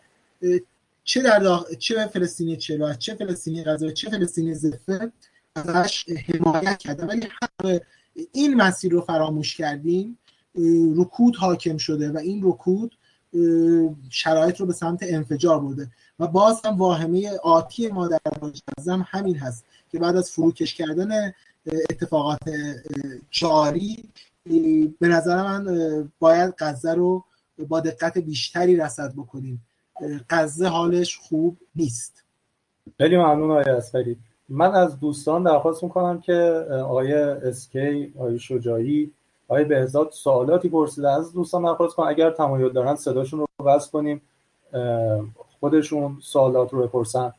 چه فلسطینی چلو، چه فلسطینی غزه، چه فلسطینی ضفه ازش حمایت کردن. ولی این مسیر رو فراموش کردیم، رکود حاکم شده و این رکود شرایط رو به سمت انفجار برده و باز هم واهمه آتی ما در غزه همین هست که بعد از فروکش کردن اتفاقات جاری به نظر من باید غزه رو با دقت بیشتری رصد بکنیم. غزه حالش خوب نیست. خیلی ممنون آقای اصغری. من از دوستان درخواست میکنم که آقای اسکی، آقای شجاعی، آقای بهزاد سوالاتی پرسیدن. از دوستان درخواست کنم اگر تمایل دارن صداشون رو وصل کنیم، خودشون سوالات رو بپرسن،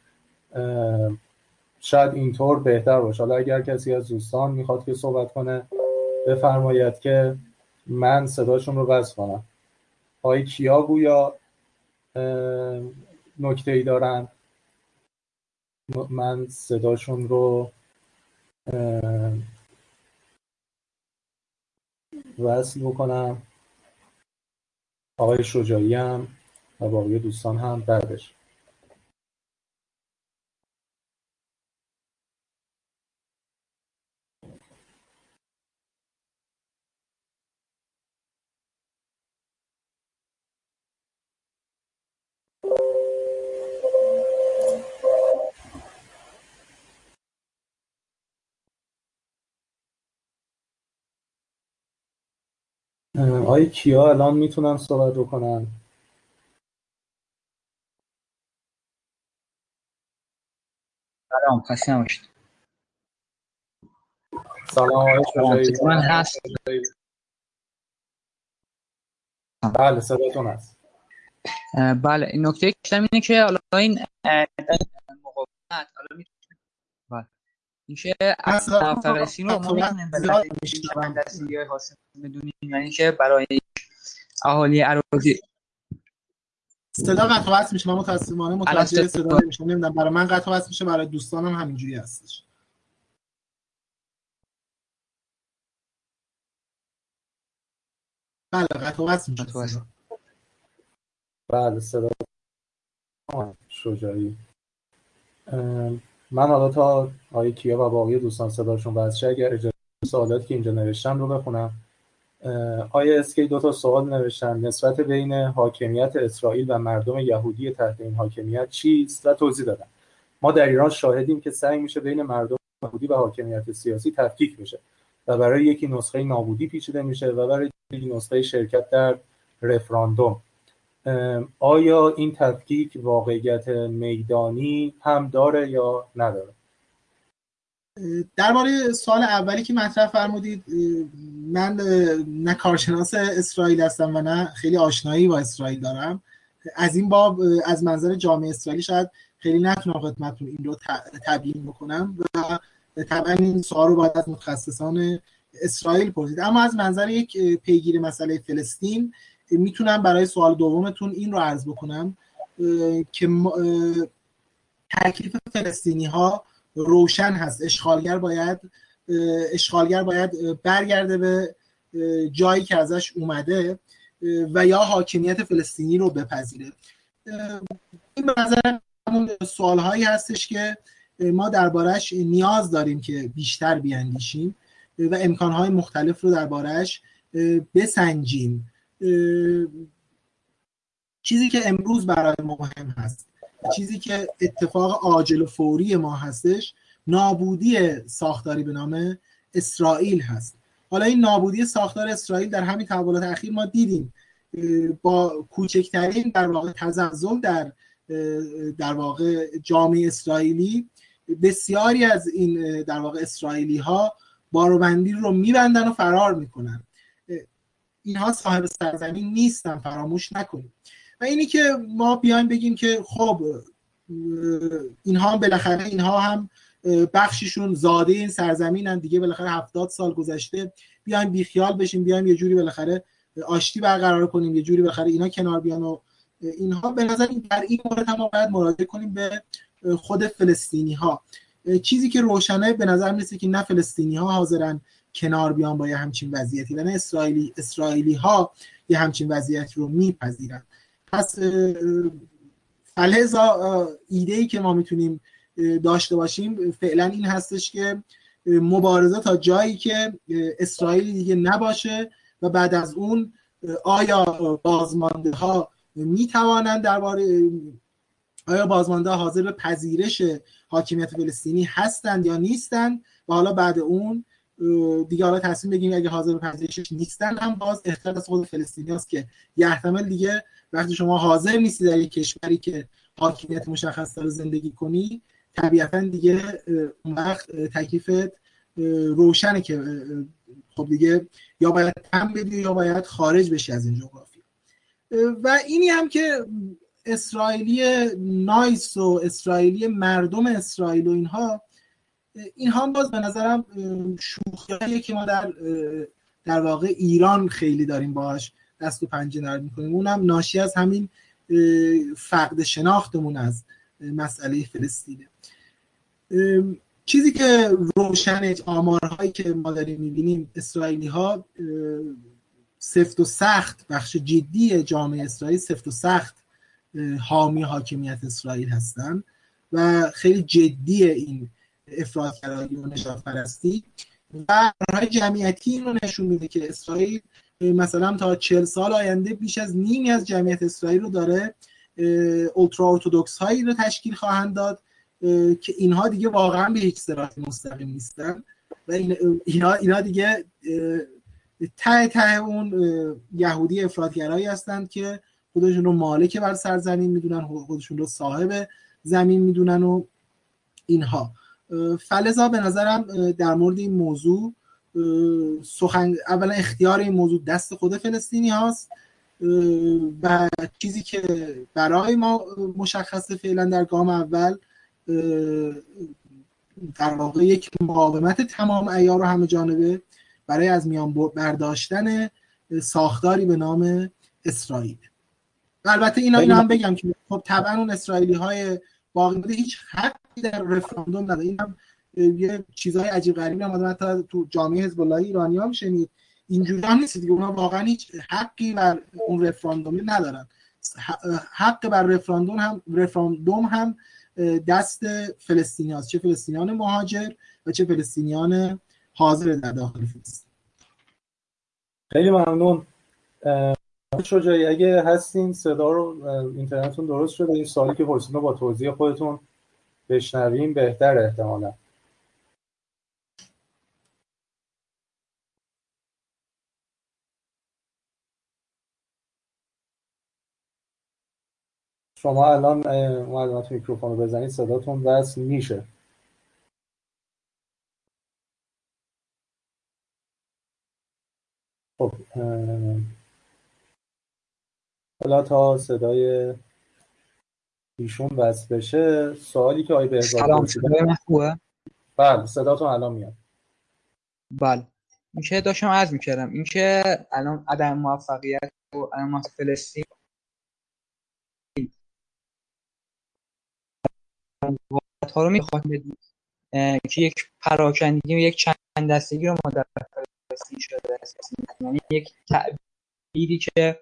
شاید اینطور بهتر باشه. حالا اگر کسی از دوستان میخواد که صحبت کنه بفرمایید که من صداشون رو وصل کنم. آقای کیا گویا نکته‌ای دارن، من صداشون رو وصل بکنم. آقای شجاعی هم و باقی دوستان هم بعدش. آقای کیا الان میتونن صحبت رو کنن؟ سلام، خسته نباشید. سلام آقای شجاعی. من هست. بله صداتون هست. بله، این نکته که گفتم اینه که حالا این مقاومت حالا میتونه بله این که اصلا فلسطین رو ما میتونیم به دستی‌های حاصل بدونیم، یعنی که برای اهالی اراضی صدا قطع وصل میشه. من متأسفانه متوجه صدا نمیشم. نمیدونم برای من قطع وصل میشه، برای دوستانم همینجوری هستش. بله قطع وصل میشه. بله صدا شجاعی. من حالا تا آقای کیا و باقی دوستان صداشون وصل شه اگر اجازه سوالاتی که اینجا نوشتن رو بخونم. آقای اسکی 2 تا سوال نوشتن: نسبت بین حاکمیت اسرائیل و مردم یهودی تحت این حاکمیت چیست؟ و توضیح دادن ما در ایران شاهدیم که سعی میشه بین مردم یهودی و حاکمیت سیاسی تفکیک بشه و برای یکی نسخه نابودی پیچیده میشه و برای یکی نسخه شرکت در رفراندوم. آیا این تفکیک واقعیت میدانی هم داره یا نداره؟ درباره سوال اولی که مطرح فرمودید، من نه کارشناس اسرائیل هستم و نه خیلی آشنایی با اسرائیل دارم. از این باب از منظر جامعه اسرائیلی شاید خیلی نتونم خدمتتون این رو تبیین بکنم و طبعا این سوال رو باید از متخصصان اسرائیل پرسید. اما از منظر یک پیگیر مسئله فلسطین میتونم برای سوال دومتون این رو عرض بکنم که تکلیف فلسطینی ها روشن هست. اشغالگر باید برگرده به جایی که ازش اومده و یا حاکمیت فلسطینی رو بپذیره. این به نظر همون سوال هایی هستش که ما دربارش نیاز داریم که بیشتر بیاندیشیم و امکانهای مختلف رو دربارش بسنجیم. چیزی که امروز برای مهم هست چیزی که اتفاق عاجل و فوری ما هستش نابودی ساختاری به نام اسرائیل هست. حالا این نابودی ساختار اسرائیل در همین تحولات اخیر ما دیدیم با کوچکترین در واقع تزلزل در واقع جامعه اسرائیلی بسیاری از این در واقع اسرائیلی ها باروبندی رو میبندن و فرار میکنن. اینها صاحب سرزمین نیستن، فراموش نکنیم. و اینی که ما بیایم بگیم که خب اینها بالاخره اینها هم بخششون زاده این سرزمینن دیگه، بالاخره 70 سال گذشته، بیایم بیخیال بشیم، بیایم یه جوری بالاخره آشتی برقرار کنیم، یه جوری بالاخره اینا کنار بیان و اینها، به نظر در این مورد هم باید مراجعه کنیم به خود فلسطینی ها. چیزی که روشنه به نظر میرسه که نه فلسطینی ها حاضرن کنار بیان با یه همچین وضعیتی و نه اسرائیلی ها یه همچین وضعیتی رو میپذیرن. پس فلزا ایده‌ای که ما میتونیم داشته باشیم فعلا این هستش که مبارزه تا جایی که اسرائیل دیگه نباشه و بعد از اون آیا بازمانده ها میتوانند آیا بازمانده ها حاضر به پذیرش حاکمیت فلسطینی هستند یا نیستند، و حالا بعد اون دیگه حالا تصمیم بگیریم اگه حاضر به پذیرشش نیستن هم باز اختیار از خود فلسطینی هست که یه احتمال دیگه وقتی شما حاضر نیستی در یک کشوری که حاکمیت مشخص داره زندگی کنی، طبیعتا دیگه اون وقت تکلیفت روشنه که خب دیگه یا باید تم بدی یا باید خارج بشی از این جغرافیا. و اینی هم که اسرائیلی نایس و اسرائیلی مردم اسرائیل و اینها باز به نظرم شوخیه که ما در واقع ایران خیلی داریم باهاش دست و پنجه نرم میکنیم، اونم ناشی از همین فقد شناختمون از مسئله فلسطینه. چیزی که روشنه، آمارهایی که ما داریم میبینیم، اسرائیلی ها سفت و سخت، بخش جدی جامعه اسرائیل سفت و سخت حامی حاکمیت اسرائیل هستن و خیلی جدی این افراطگرایی و نژاد پرستی و راه جمعیتی این رو نشون میده که اسرائیل مثلا تا 40 سال آینده بیش از نیمی از جمعیت اسرائیل رو داره اولترا ارتدوکس هایی رو تشکیل خواهند داد که اینها دیگه واقعا به هیچ صراط مستقیم نیستن و اینا دیگه ته اون یهودی افراطگرایی هستند که خودشون رو مالک بر سرزمین میدونن، خودشون رو صاحب زمین میدونن و اینها. فلزا به نظرم در مورد این موضوع اولا اختیار این موضوع دست خود فلسطینی هاست و چیزی که برای ما مشخصه فعلا در گام اول در واقع یک مقاومت تمام عیار و همه جانبه برای از میان برداشتن ساختاری به نام اسرائیل. البته اینا هم بگم که خب طبعا اون اسرائیلی های باقی مونده هیچ حقی در رفراندوم نداره. این هم یه چیزای عجیب غریبی هم حتی تو جامعه حزب الله ایرانی هم شنید. اینجوری هم نیست دیگه، اونا واقعا هیچ حقی بر اون رفراندوم ندارن. حق بر رفراندوم هم دست فلسطینی هست، چه فلسطینیان مهاجر و چه فلسطینیان حاضر در داخل فلسطین. خیلی ممنون. شجاعی اگه هستین صدا رو اینترنتتون درست شده، این سوالی که پرسیدم با توضیح خودتون بشنویم بهتر احتمالا. شما الان معلومات میکروفون رو بزنید صداتون وصل میشه. خب حالا تا صدای ایشون وصل بشه، سوالی که آقای بهزاد پرسیدن خوبه؟ بله صداتون الان میاد. بله این که داشتم عرض میکردم، این که الان عدم موفقیت و علامات فلسطین ها رو میخواد که یک پراکندگی و یک چند دستگی رو ما در فلسطین شده است، یعنی یک تعبیری که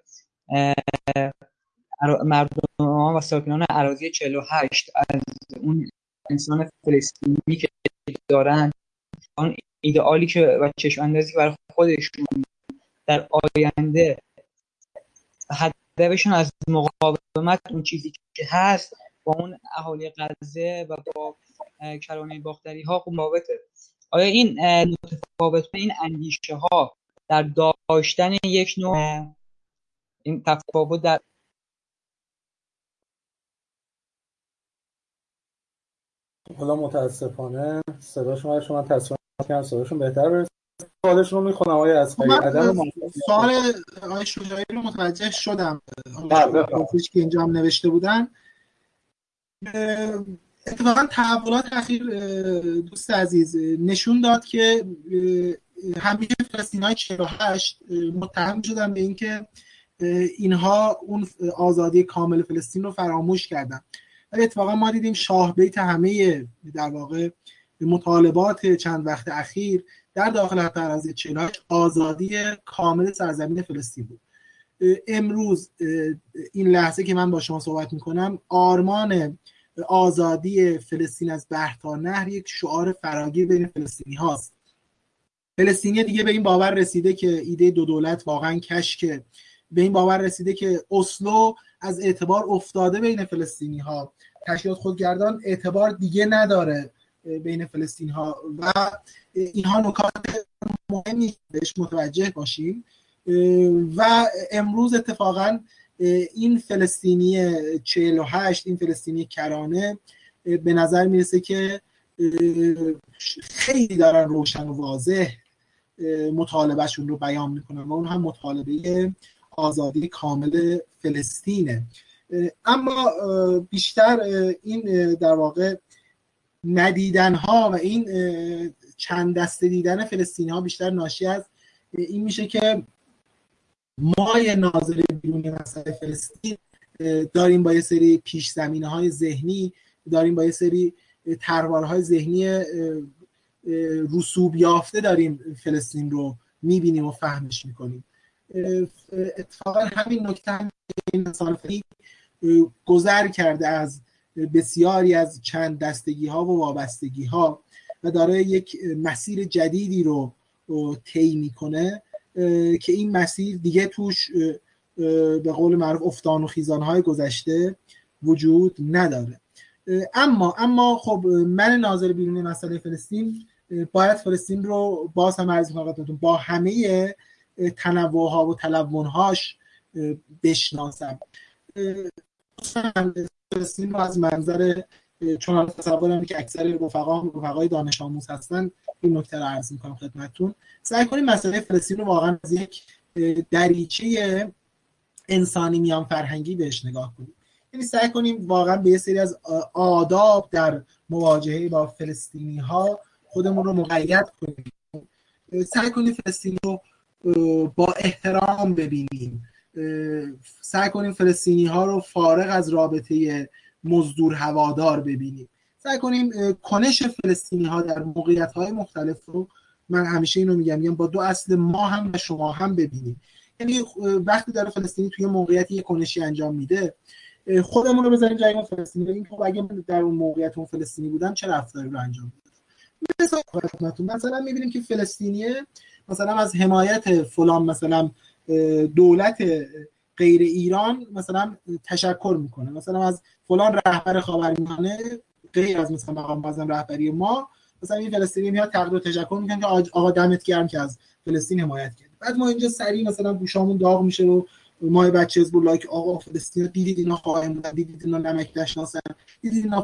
مردم و ساکنان اراضی 48 از اون انسان فلسطینی که دارن، اون ایدئالی که و چشم اندازی که برای خودشون در آینده هدفشون از مقاومت اون چیزی که هست با اون اهالی غزه و با کرانه باختری ها متفاوته. آیا این متفاوت این اندیشه ها در داشتن یک نوع این تفاوت در حالا متاسفانه صداشون شما تصویر کنم صداشون بهتر برسه. سوالشون رو میخونم آقای اصغری. سوال آقای شجاعی رو متوجه شدم. پرسشی که اینجا هم نوشته بودن، اتفاقا تحولات اخیر دوست عزیز نشون داد که همیشه فلسطینی‌های 48 متهم شدن به اینکه اینها اون آزادی کامل فلسطین رو فراموش کردن. ولی اتفاقا ما دیدیم شاه بیت همه در واقع مطالبات چند وقت اخیر در داخل حتی اراضی 48 آزادی کامل سرزمین فلسطین بود. امروز این لحظه که من با شما صحبت میکنم، آرمان آزادی فلسطین از بحر تا نهر یک شعار فراگیر بین فلسطینی هاست. فلسطینی دیگه به این باور رسیده که ایده دو دولت واقعا کشکه، به این باور رسیده که اسلو از اعتبار افتاده بین فلسطینی ها، تشکیلات خودگردان اعتبار دیگه نداره بین فلسطینی ها و اینها نکات مهمی بهش متوجه باشیم. و امروز اتفاقا این فلسطینی 48، این فلسطینی کرانه به نظر میرسه که خیلی دارن روشن و واضح مطالبهشون رو بیان میکنن و اون هم مطالبه آزادی کامل فلسطینه. اما بیشتر این در واقع ندیدن ها و این چند دسته دیدن فلسطینی ها بیشتر ناشی از این میشه که ما ناظر بیرونی مسئله فلسطین داریم با یه سری پیش زمینه های ذهنی، داریم با یه سری تروارهای ذهنی رسوب یافته داریم فلسطین رو میبینیم و فهمش میکنیم. اتفاقا همین نکته هم این سال گذر کرده از بسیاری از چند دستگی ها و وابستگی ها و داره یک مسیر جدیدی رو طی میکنه که این مسیر دیگه توش به قول معروف افتان و خیزان های گذشته وجود نداره. اما خب من ناظر بیرونی مسئله فلسطین باید فلسطین رو باز هم عرض می‌کنم با همه تنوع ها و تلون هاش بشناسم. فلسطین رو از منظر، چون تصورم که اکثر رفقای دانش آموز هستن، این نکته رو عرض می‌کنم خدمتتون. سعی کنیم مسئله فلسطین رو واقعا از یک دریچه انسانی میان فرهنگی بهش نگاه کنیم. یعنی سعی کنیم واقعا به یه سری از آداب در مواجهه با فلسطینی ها خودمون رو مقید کنیم. سعی کنیم فلسطین رو با احترام ببینیم. سعی کنیم فلسطینی ها رو فارغ از رابطه مزدور هوادار ببینیم. سعی کنیم کنش فلسطینی ها در موقعیت های مختلف رو، من همیشه اینو میگم با دو اصل ما هم و شما هم ببینیم. یعنی وقتی داره فلسطینی توی موقعیت یک کنشی انجام میده، خودمون رو بذاریم جای اون فلسطینی، ببینیم که اگه من در اون موقعیت اون فلسطینی بودم چه رفتاری رو انجام میدم. مثلا میبینیم که فلسطینیه مثلا از حمایت فلان مثلا دولت غیر ایران مثلا تشکر میکنه، مثلا از فلان رهبر خاورمیانه غیر از مثلا مقام معظم رهبری ما، مثلا این فلسطینی میاد تقدیر و تشکر میکنه که آقا دمت گرم که از فلسطین حمایت کرد. بعد ما اینجا سریع مثلا گوشامون داغ میشه و ما بچه حزب الله که آقا فلسطین دیدید اینا خواهیم بودن، دیدید اینا نمک نشناسن، دیدید اینا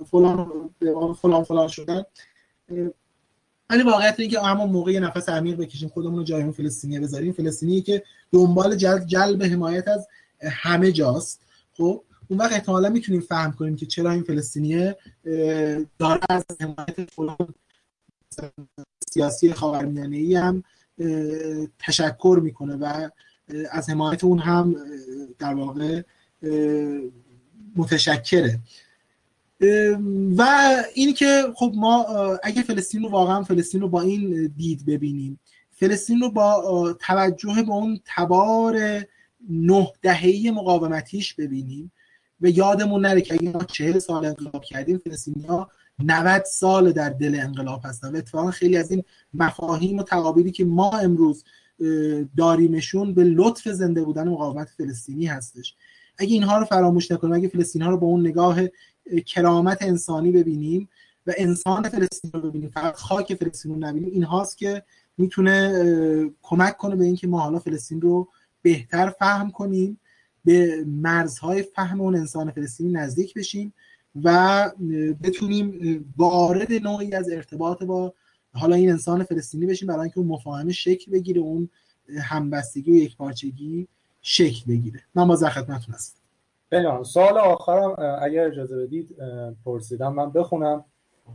فلان شدن. ولی واقعیت اینه که همون موقع یه نفس عمیق بکشیم، خودمون رو جای اون فلسطینی بذاریم. فلسطینی که دنبال جلب حمایت از همه جاست، خب اون وقت احتمالاً میتونیم فهم کنیم که چرا این فلسطینیه داره از حمایت فلان سیاسی خاورمیانه‌ای هم تشکر میکنه و از حمایت اون هم در واقع متشکره. و این که خب ما اگه فلسطین رو واقعا فلسطین رو با این دید ببینیم، فلسطین رو با توجه به اون تبار 9 دهه‌ای مقاومتیش ببینیم و یادمون نره که اگه ما 40 سال انقلاب کردیم، فلسطینی‌ها 90 سال در دل انقلاب هستن و اتفاقا خیلی از این مفاهیم و تعابیری که ما امروز داریمشون به لطف زنده بودن مقاومت فلسطینی هستش. اگه اینها رو فراموش نکنیم، اگه فلسطینی‌ها رو با اون نگاه کرامت انسانی ببینیم و انسان فلسطین رو ببینیم، فقط خاک فلسطین رو نبینیم، این هاست که میتونه کمک کنه به اینکه ما حالا فلسطین رو بهتر فهم کنیم، به مرزهای فهم اون انسان فلسطینی نزدیک بشیم و بتونیم وارد نوعی از ارتباط با حالا این انسان فلسطینی بشیم، برای اینکه اون مفاهمه شکل بگیره، اون همبستگی و یکپارچگی شکل بگیره. من باز در خدمتتون هستم. بله، سوال آخرم اگر اجازه بدید پرسیدم من بخونم.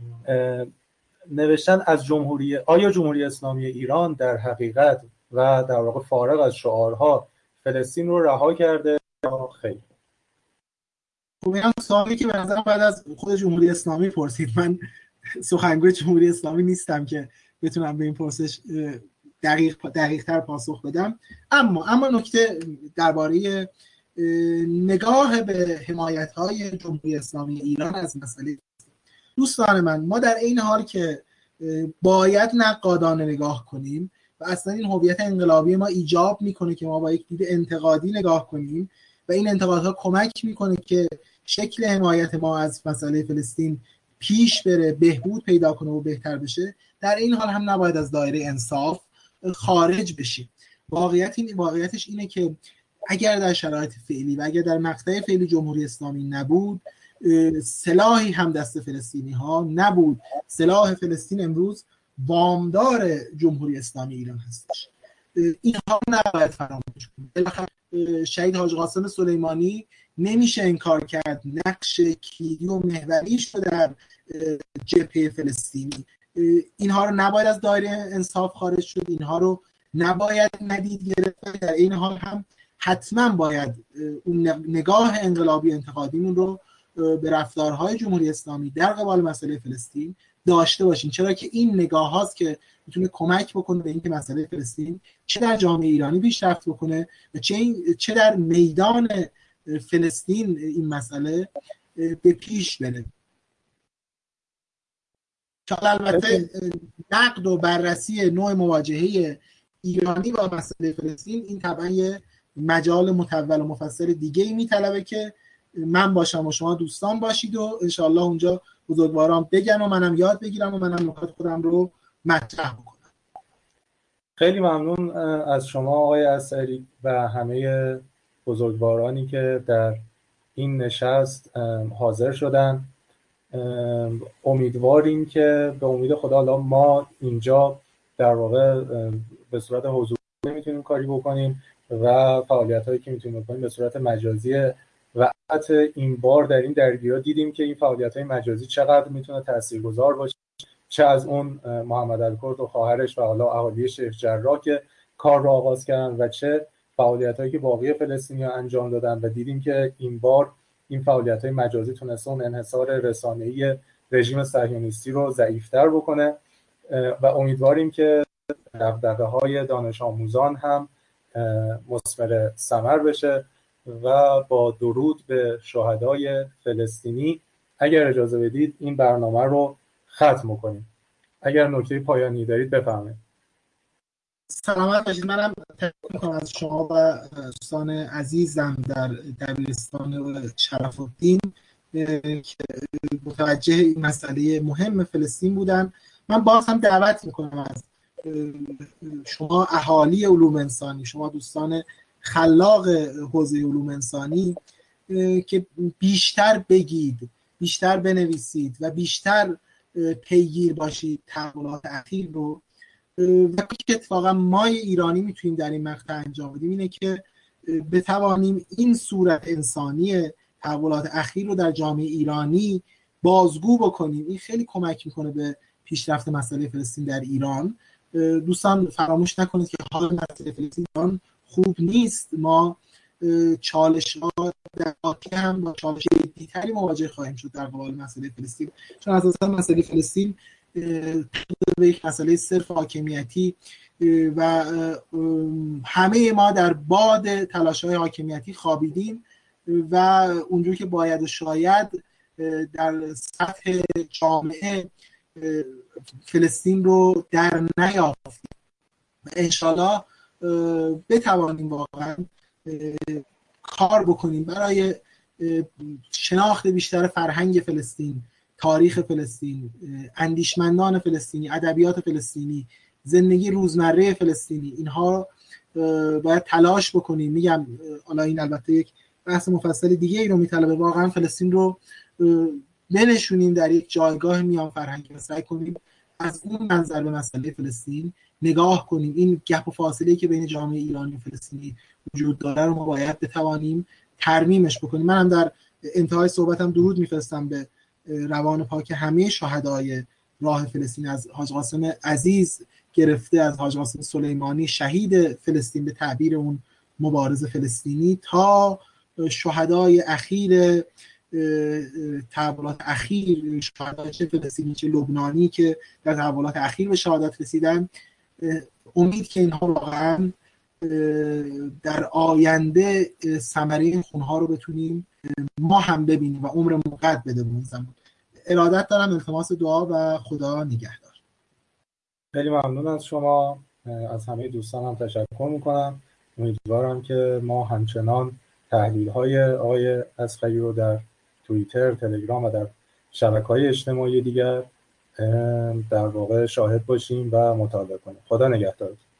نوشتن از آیا جمهوری اسلامی ایران در حقیقت و در واقع فارغ از شعارها فلسطین رو رها کرده یا خیر؟ خب این سوالی که به نظرم بعد از خود جمهوری اسلامی پرسید. من سخنگوی جمهوری اسلامی نیستم که بتونم به این پرسش دقیق تر پاسخ بدم. اما نکته درباره نگاه به حمایت‌های جمهوری اسلامی ایران از مسئله، دوستان من، ما در این حال که باید نقادانه نگاه کنیم و اصلا این هویت انقلابی ما ایجاب میکنه که ما با یک دید انتقادی نگاه کنیم و این انتقادها کمک میکنه که شکل حمایت ما از مسئله فلسطین پیش بره، بهبود پیدا کنه و بهتر بشه، در این حال هم نباید از دایره انصاف خارج بشیم. واقعیتش اینه که اگر در شرایط فعلی و اگر در مقطع فعلی جمهوری اسلامی نبود، سلاحی هم دست فلسطینی ها نبود. سلاح فلسطین امروز وامدار جمهوری اسلامی ایران هستش. اینها نباید فراموش کنیم. شهید حاج قاسم سلیمانی نمیشه انکار کرد نقش کلیدی و محوریش رو در جبهه فلسطینی. اینها رو نباید از دایره انصاف خارج شد، اینها رو نباید ندید گرفت. در این حال هم حتما باید اون نگاه انقلابی انتقادیمون رو به رفتارهای جمهوری اسلامی در قبال مسئله فلسطین داشته باشیم، چرا که این نگاه هاست که میتونه کمک بکنه به اینکه مسئله فلسطین چه در جامعه ایرانی پیشرفت بکنه و چه در میدان فلسطین این مسئله به پیش بره. البته نقد و بررسی نوع مواجهه ایرانی با مسئله فلسطین این طبعا یه مجال مطول و مفصل دیگه ای میطلبه که من باشم و شما دوستان باشید و انشاءالله اونجا بزرگواران بگن و منم یاد بگیرم و منم نکات خودم رو مطرح بکنم. خیلی ممنون از شما آقای اثری و همه بزرگوارانی که در این نشست حاضر شدن. امیدواریم که به امید خدا ما اینجا در واقع به صورت حضوری نمیتونیم کاری بکنیم و فعالیت‌هایی که میتونیم بکنیم به صورت مجازیه و این بار در این درگیرها دیدیم که این فعالیت‌های مجازی چقدر میتونه تاثیرگذار باشه، چه از اون محمد الکرد و خواهرش و حالا اهالی شیخ جراح که کار را آغاز کردن و چه فعالیت‌هایی که باقی فلسطینی‌ها انجام دادن و دیدیم که این بار این فعالیت‌های مجازی تونسته اون انحصار رسانه‌ای رژیم صهیونیستی رو ضعیف‌تر بکنه و امیدواریم که دغدغه‌های دانش آموزان هم مثمر ثمر بشه و با درود به شهدای فلسطینی اگر اجازه بدید این برنامه رو ختم کنیم. اگر نکته پایانی دارید بفرمایید. سلامت باشید. منم تشکر می‌کنم از شما و دوستان عزیزم در دبیرستان شرف الدین که متوجه این مسئله مهم فلسطین بودن. من باز هم دعوت میکنم از شما اهالی علوم انسانی، شما دوستان خلاق حوزه علوم انسانی که بیشتر بگید، بیشتر بنویسید و بیشتر پیگیر باشید تحولات اخیر رو. و که اتفاقا ما ایرانی میتونیم در این مقطع انجام بدیم اینه که بتوانیم این صورت انسانی تحولات اخیر رو در جامعه ایرانی بازگو بکنیم. این خیلی کمک میکنه به پیشرفت مسئله فلسطین در ایران. دوستان فراموش نکنید که حال مسئله فلسطین ایران خوب نیست. ما چالش‌ها در آتی هم با چالش جدی‌تری مواجه خواهیم شد در قبال مسئله فلسطین، چون اساسا مسئله فلسطین به یک مسئله صرف حاکمیتی و همه ما در باد تلاش‌های حاکمیتی خوابیدیم و اونجور که باید و شاید در سطح جامعه فلسطین رو در نیافتیم و انشالله بتوانیم واقعا کار بکنیم برای شناخت بیشتر فرهنگ فلسطین، تاریخ فلسطین، اندیشمندان فلسطینی، ادبیات فلسطینی، زندگی روزمره فلسطینی، اینها باید تلاش بکنیم. میگم حالا این البته یک بحث مفصل دیگه ای رو میطلبه، واقعا فلسطین رو بنشونیم در یک جایگاه میان فرهنگی و سعی کنیم از اون منظر به مسئله فلسطین نگاه کنیم. این گپ و فاصله که بین جامعه ایرانی و فلسطینی وجود داره رو ما باید بتوانیم ترمیمش بکنیم. منم در انتهای صحبتم درود میفرستم به روان پاک همه شهدای راه فلسطین، از حاج قاسم عزیز گرفته، از حاج قاسم سلیمانی شهید فلسطین به تعبیر اون مبارز فلسطینی، تا شهدای اخیر تحولات اخیر، شهدای چه فلسطینی چه لبنانی که در تحولات اخیر به شهادت رسیدن. امید که اینها واقعا در آینده ثمره خونها رو بتونیم ما هم ببینیم و عمرمون قد بده به اون زمان. ارادت دارم، التماس دعا و خدا نگهدار. خیلی ممنون از شما، از همه دوستان هم تشکر میکنم. امیدوارم که ما همچنان تحلیل‌های آقای اصغری رو در توییتر، تلگرام و در شبکه‌های اجتماعی دیگر در واقع شاهد باشیم و مطالعه کنیم. خدا نگهدار.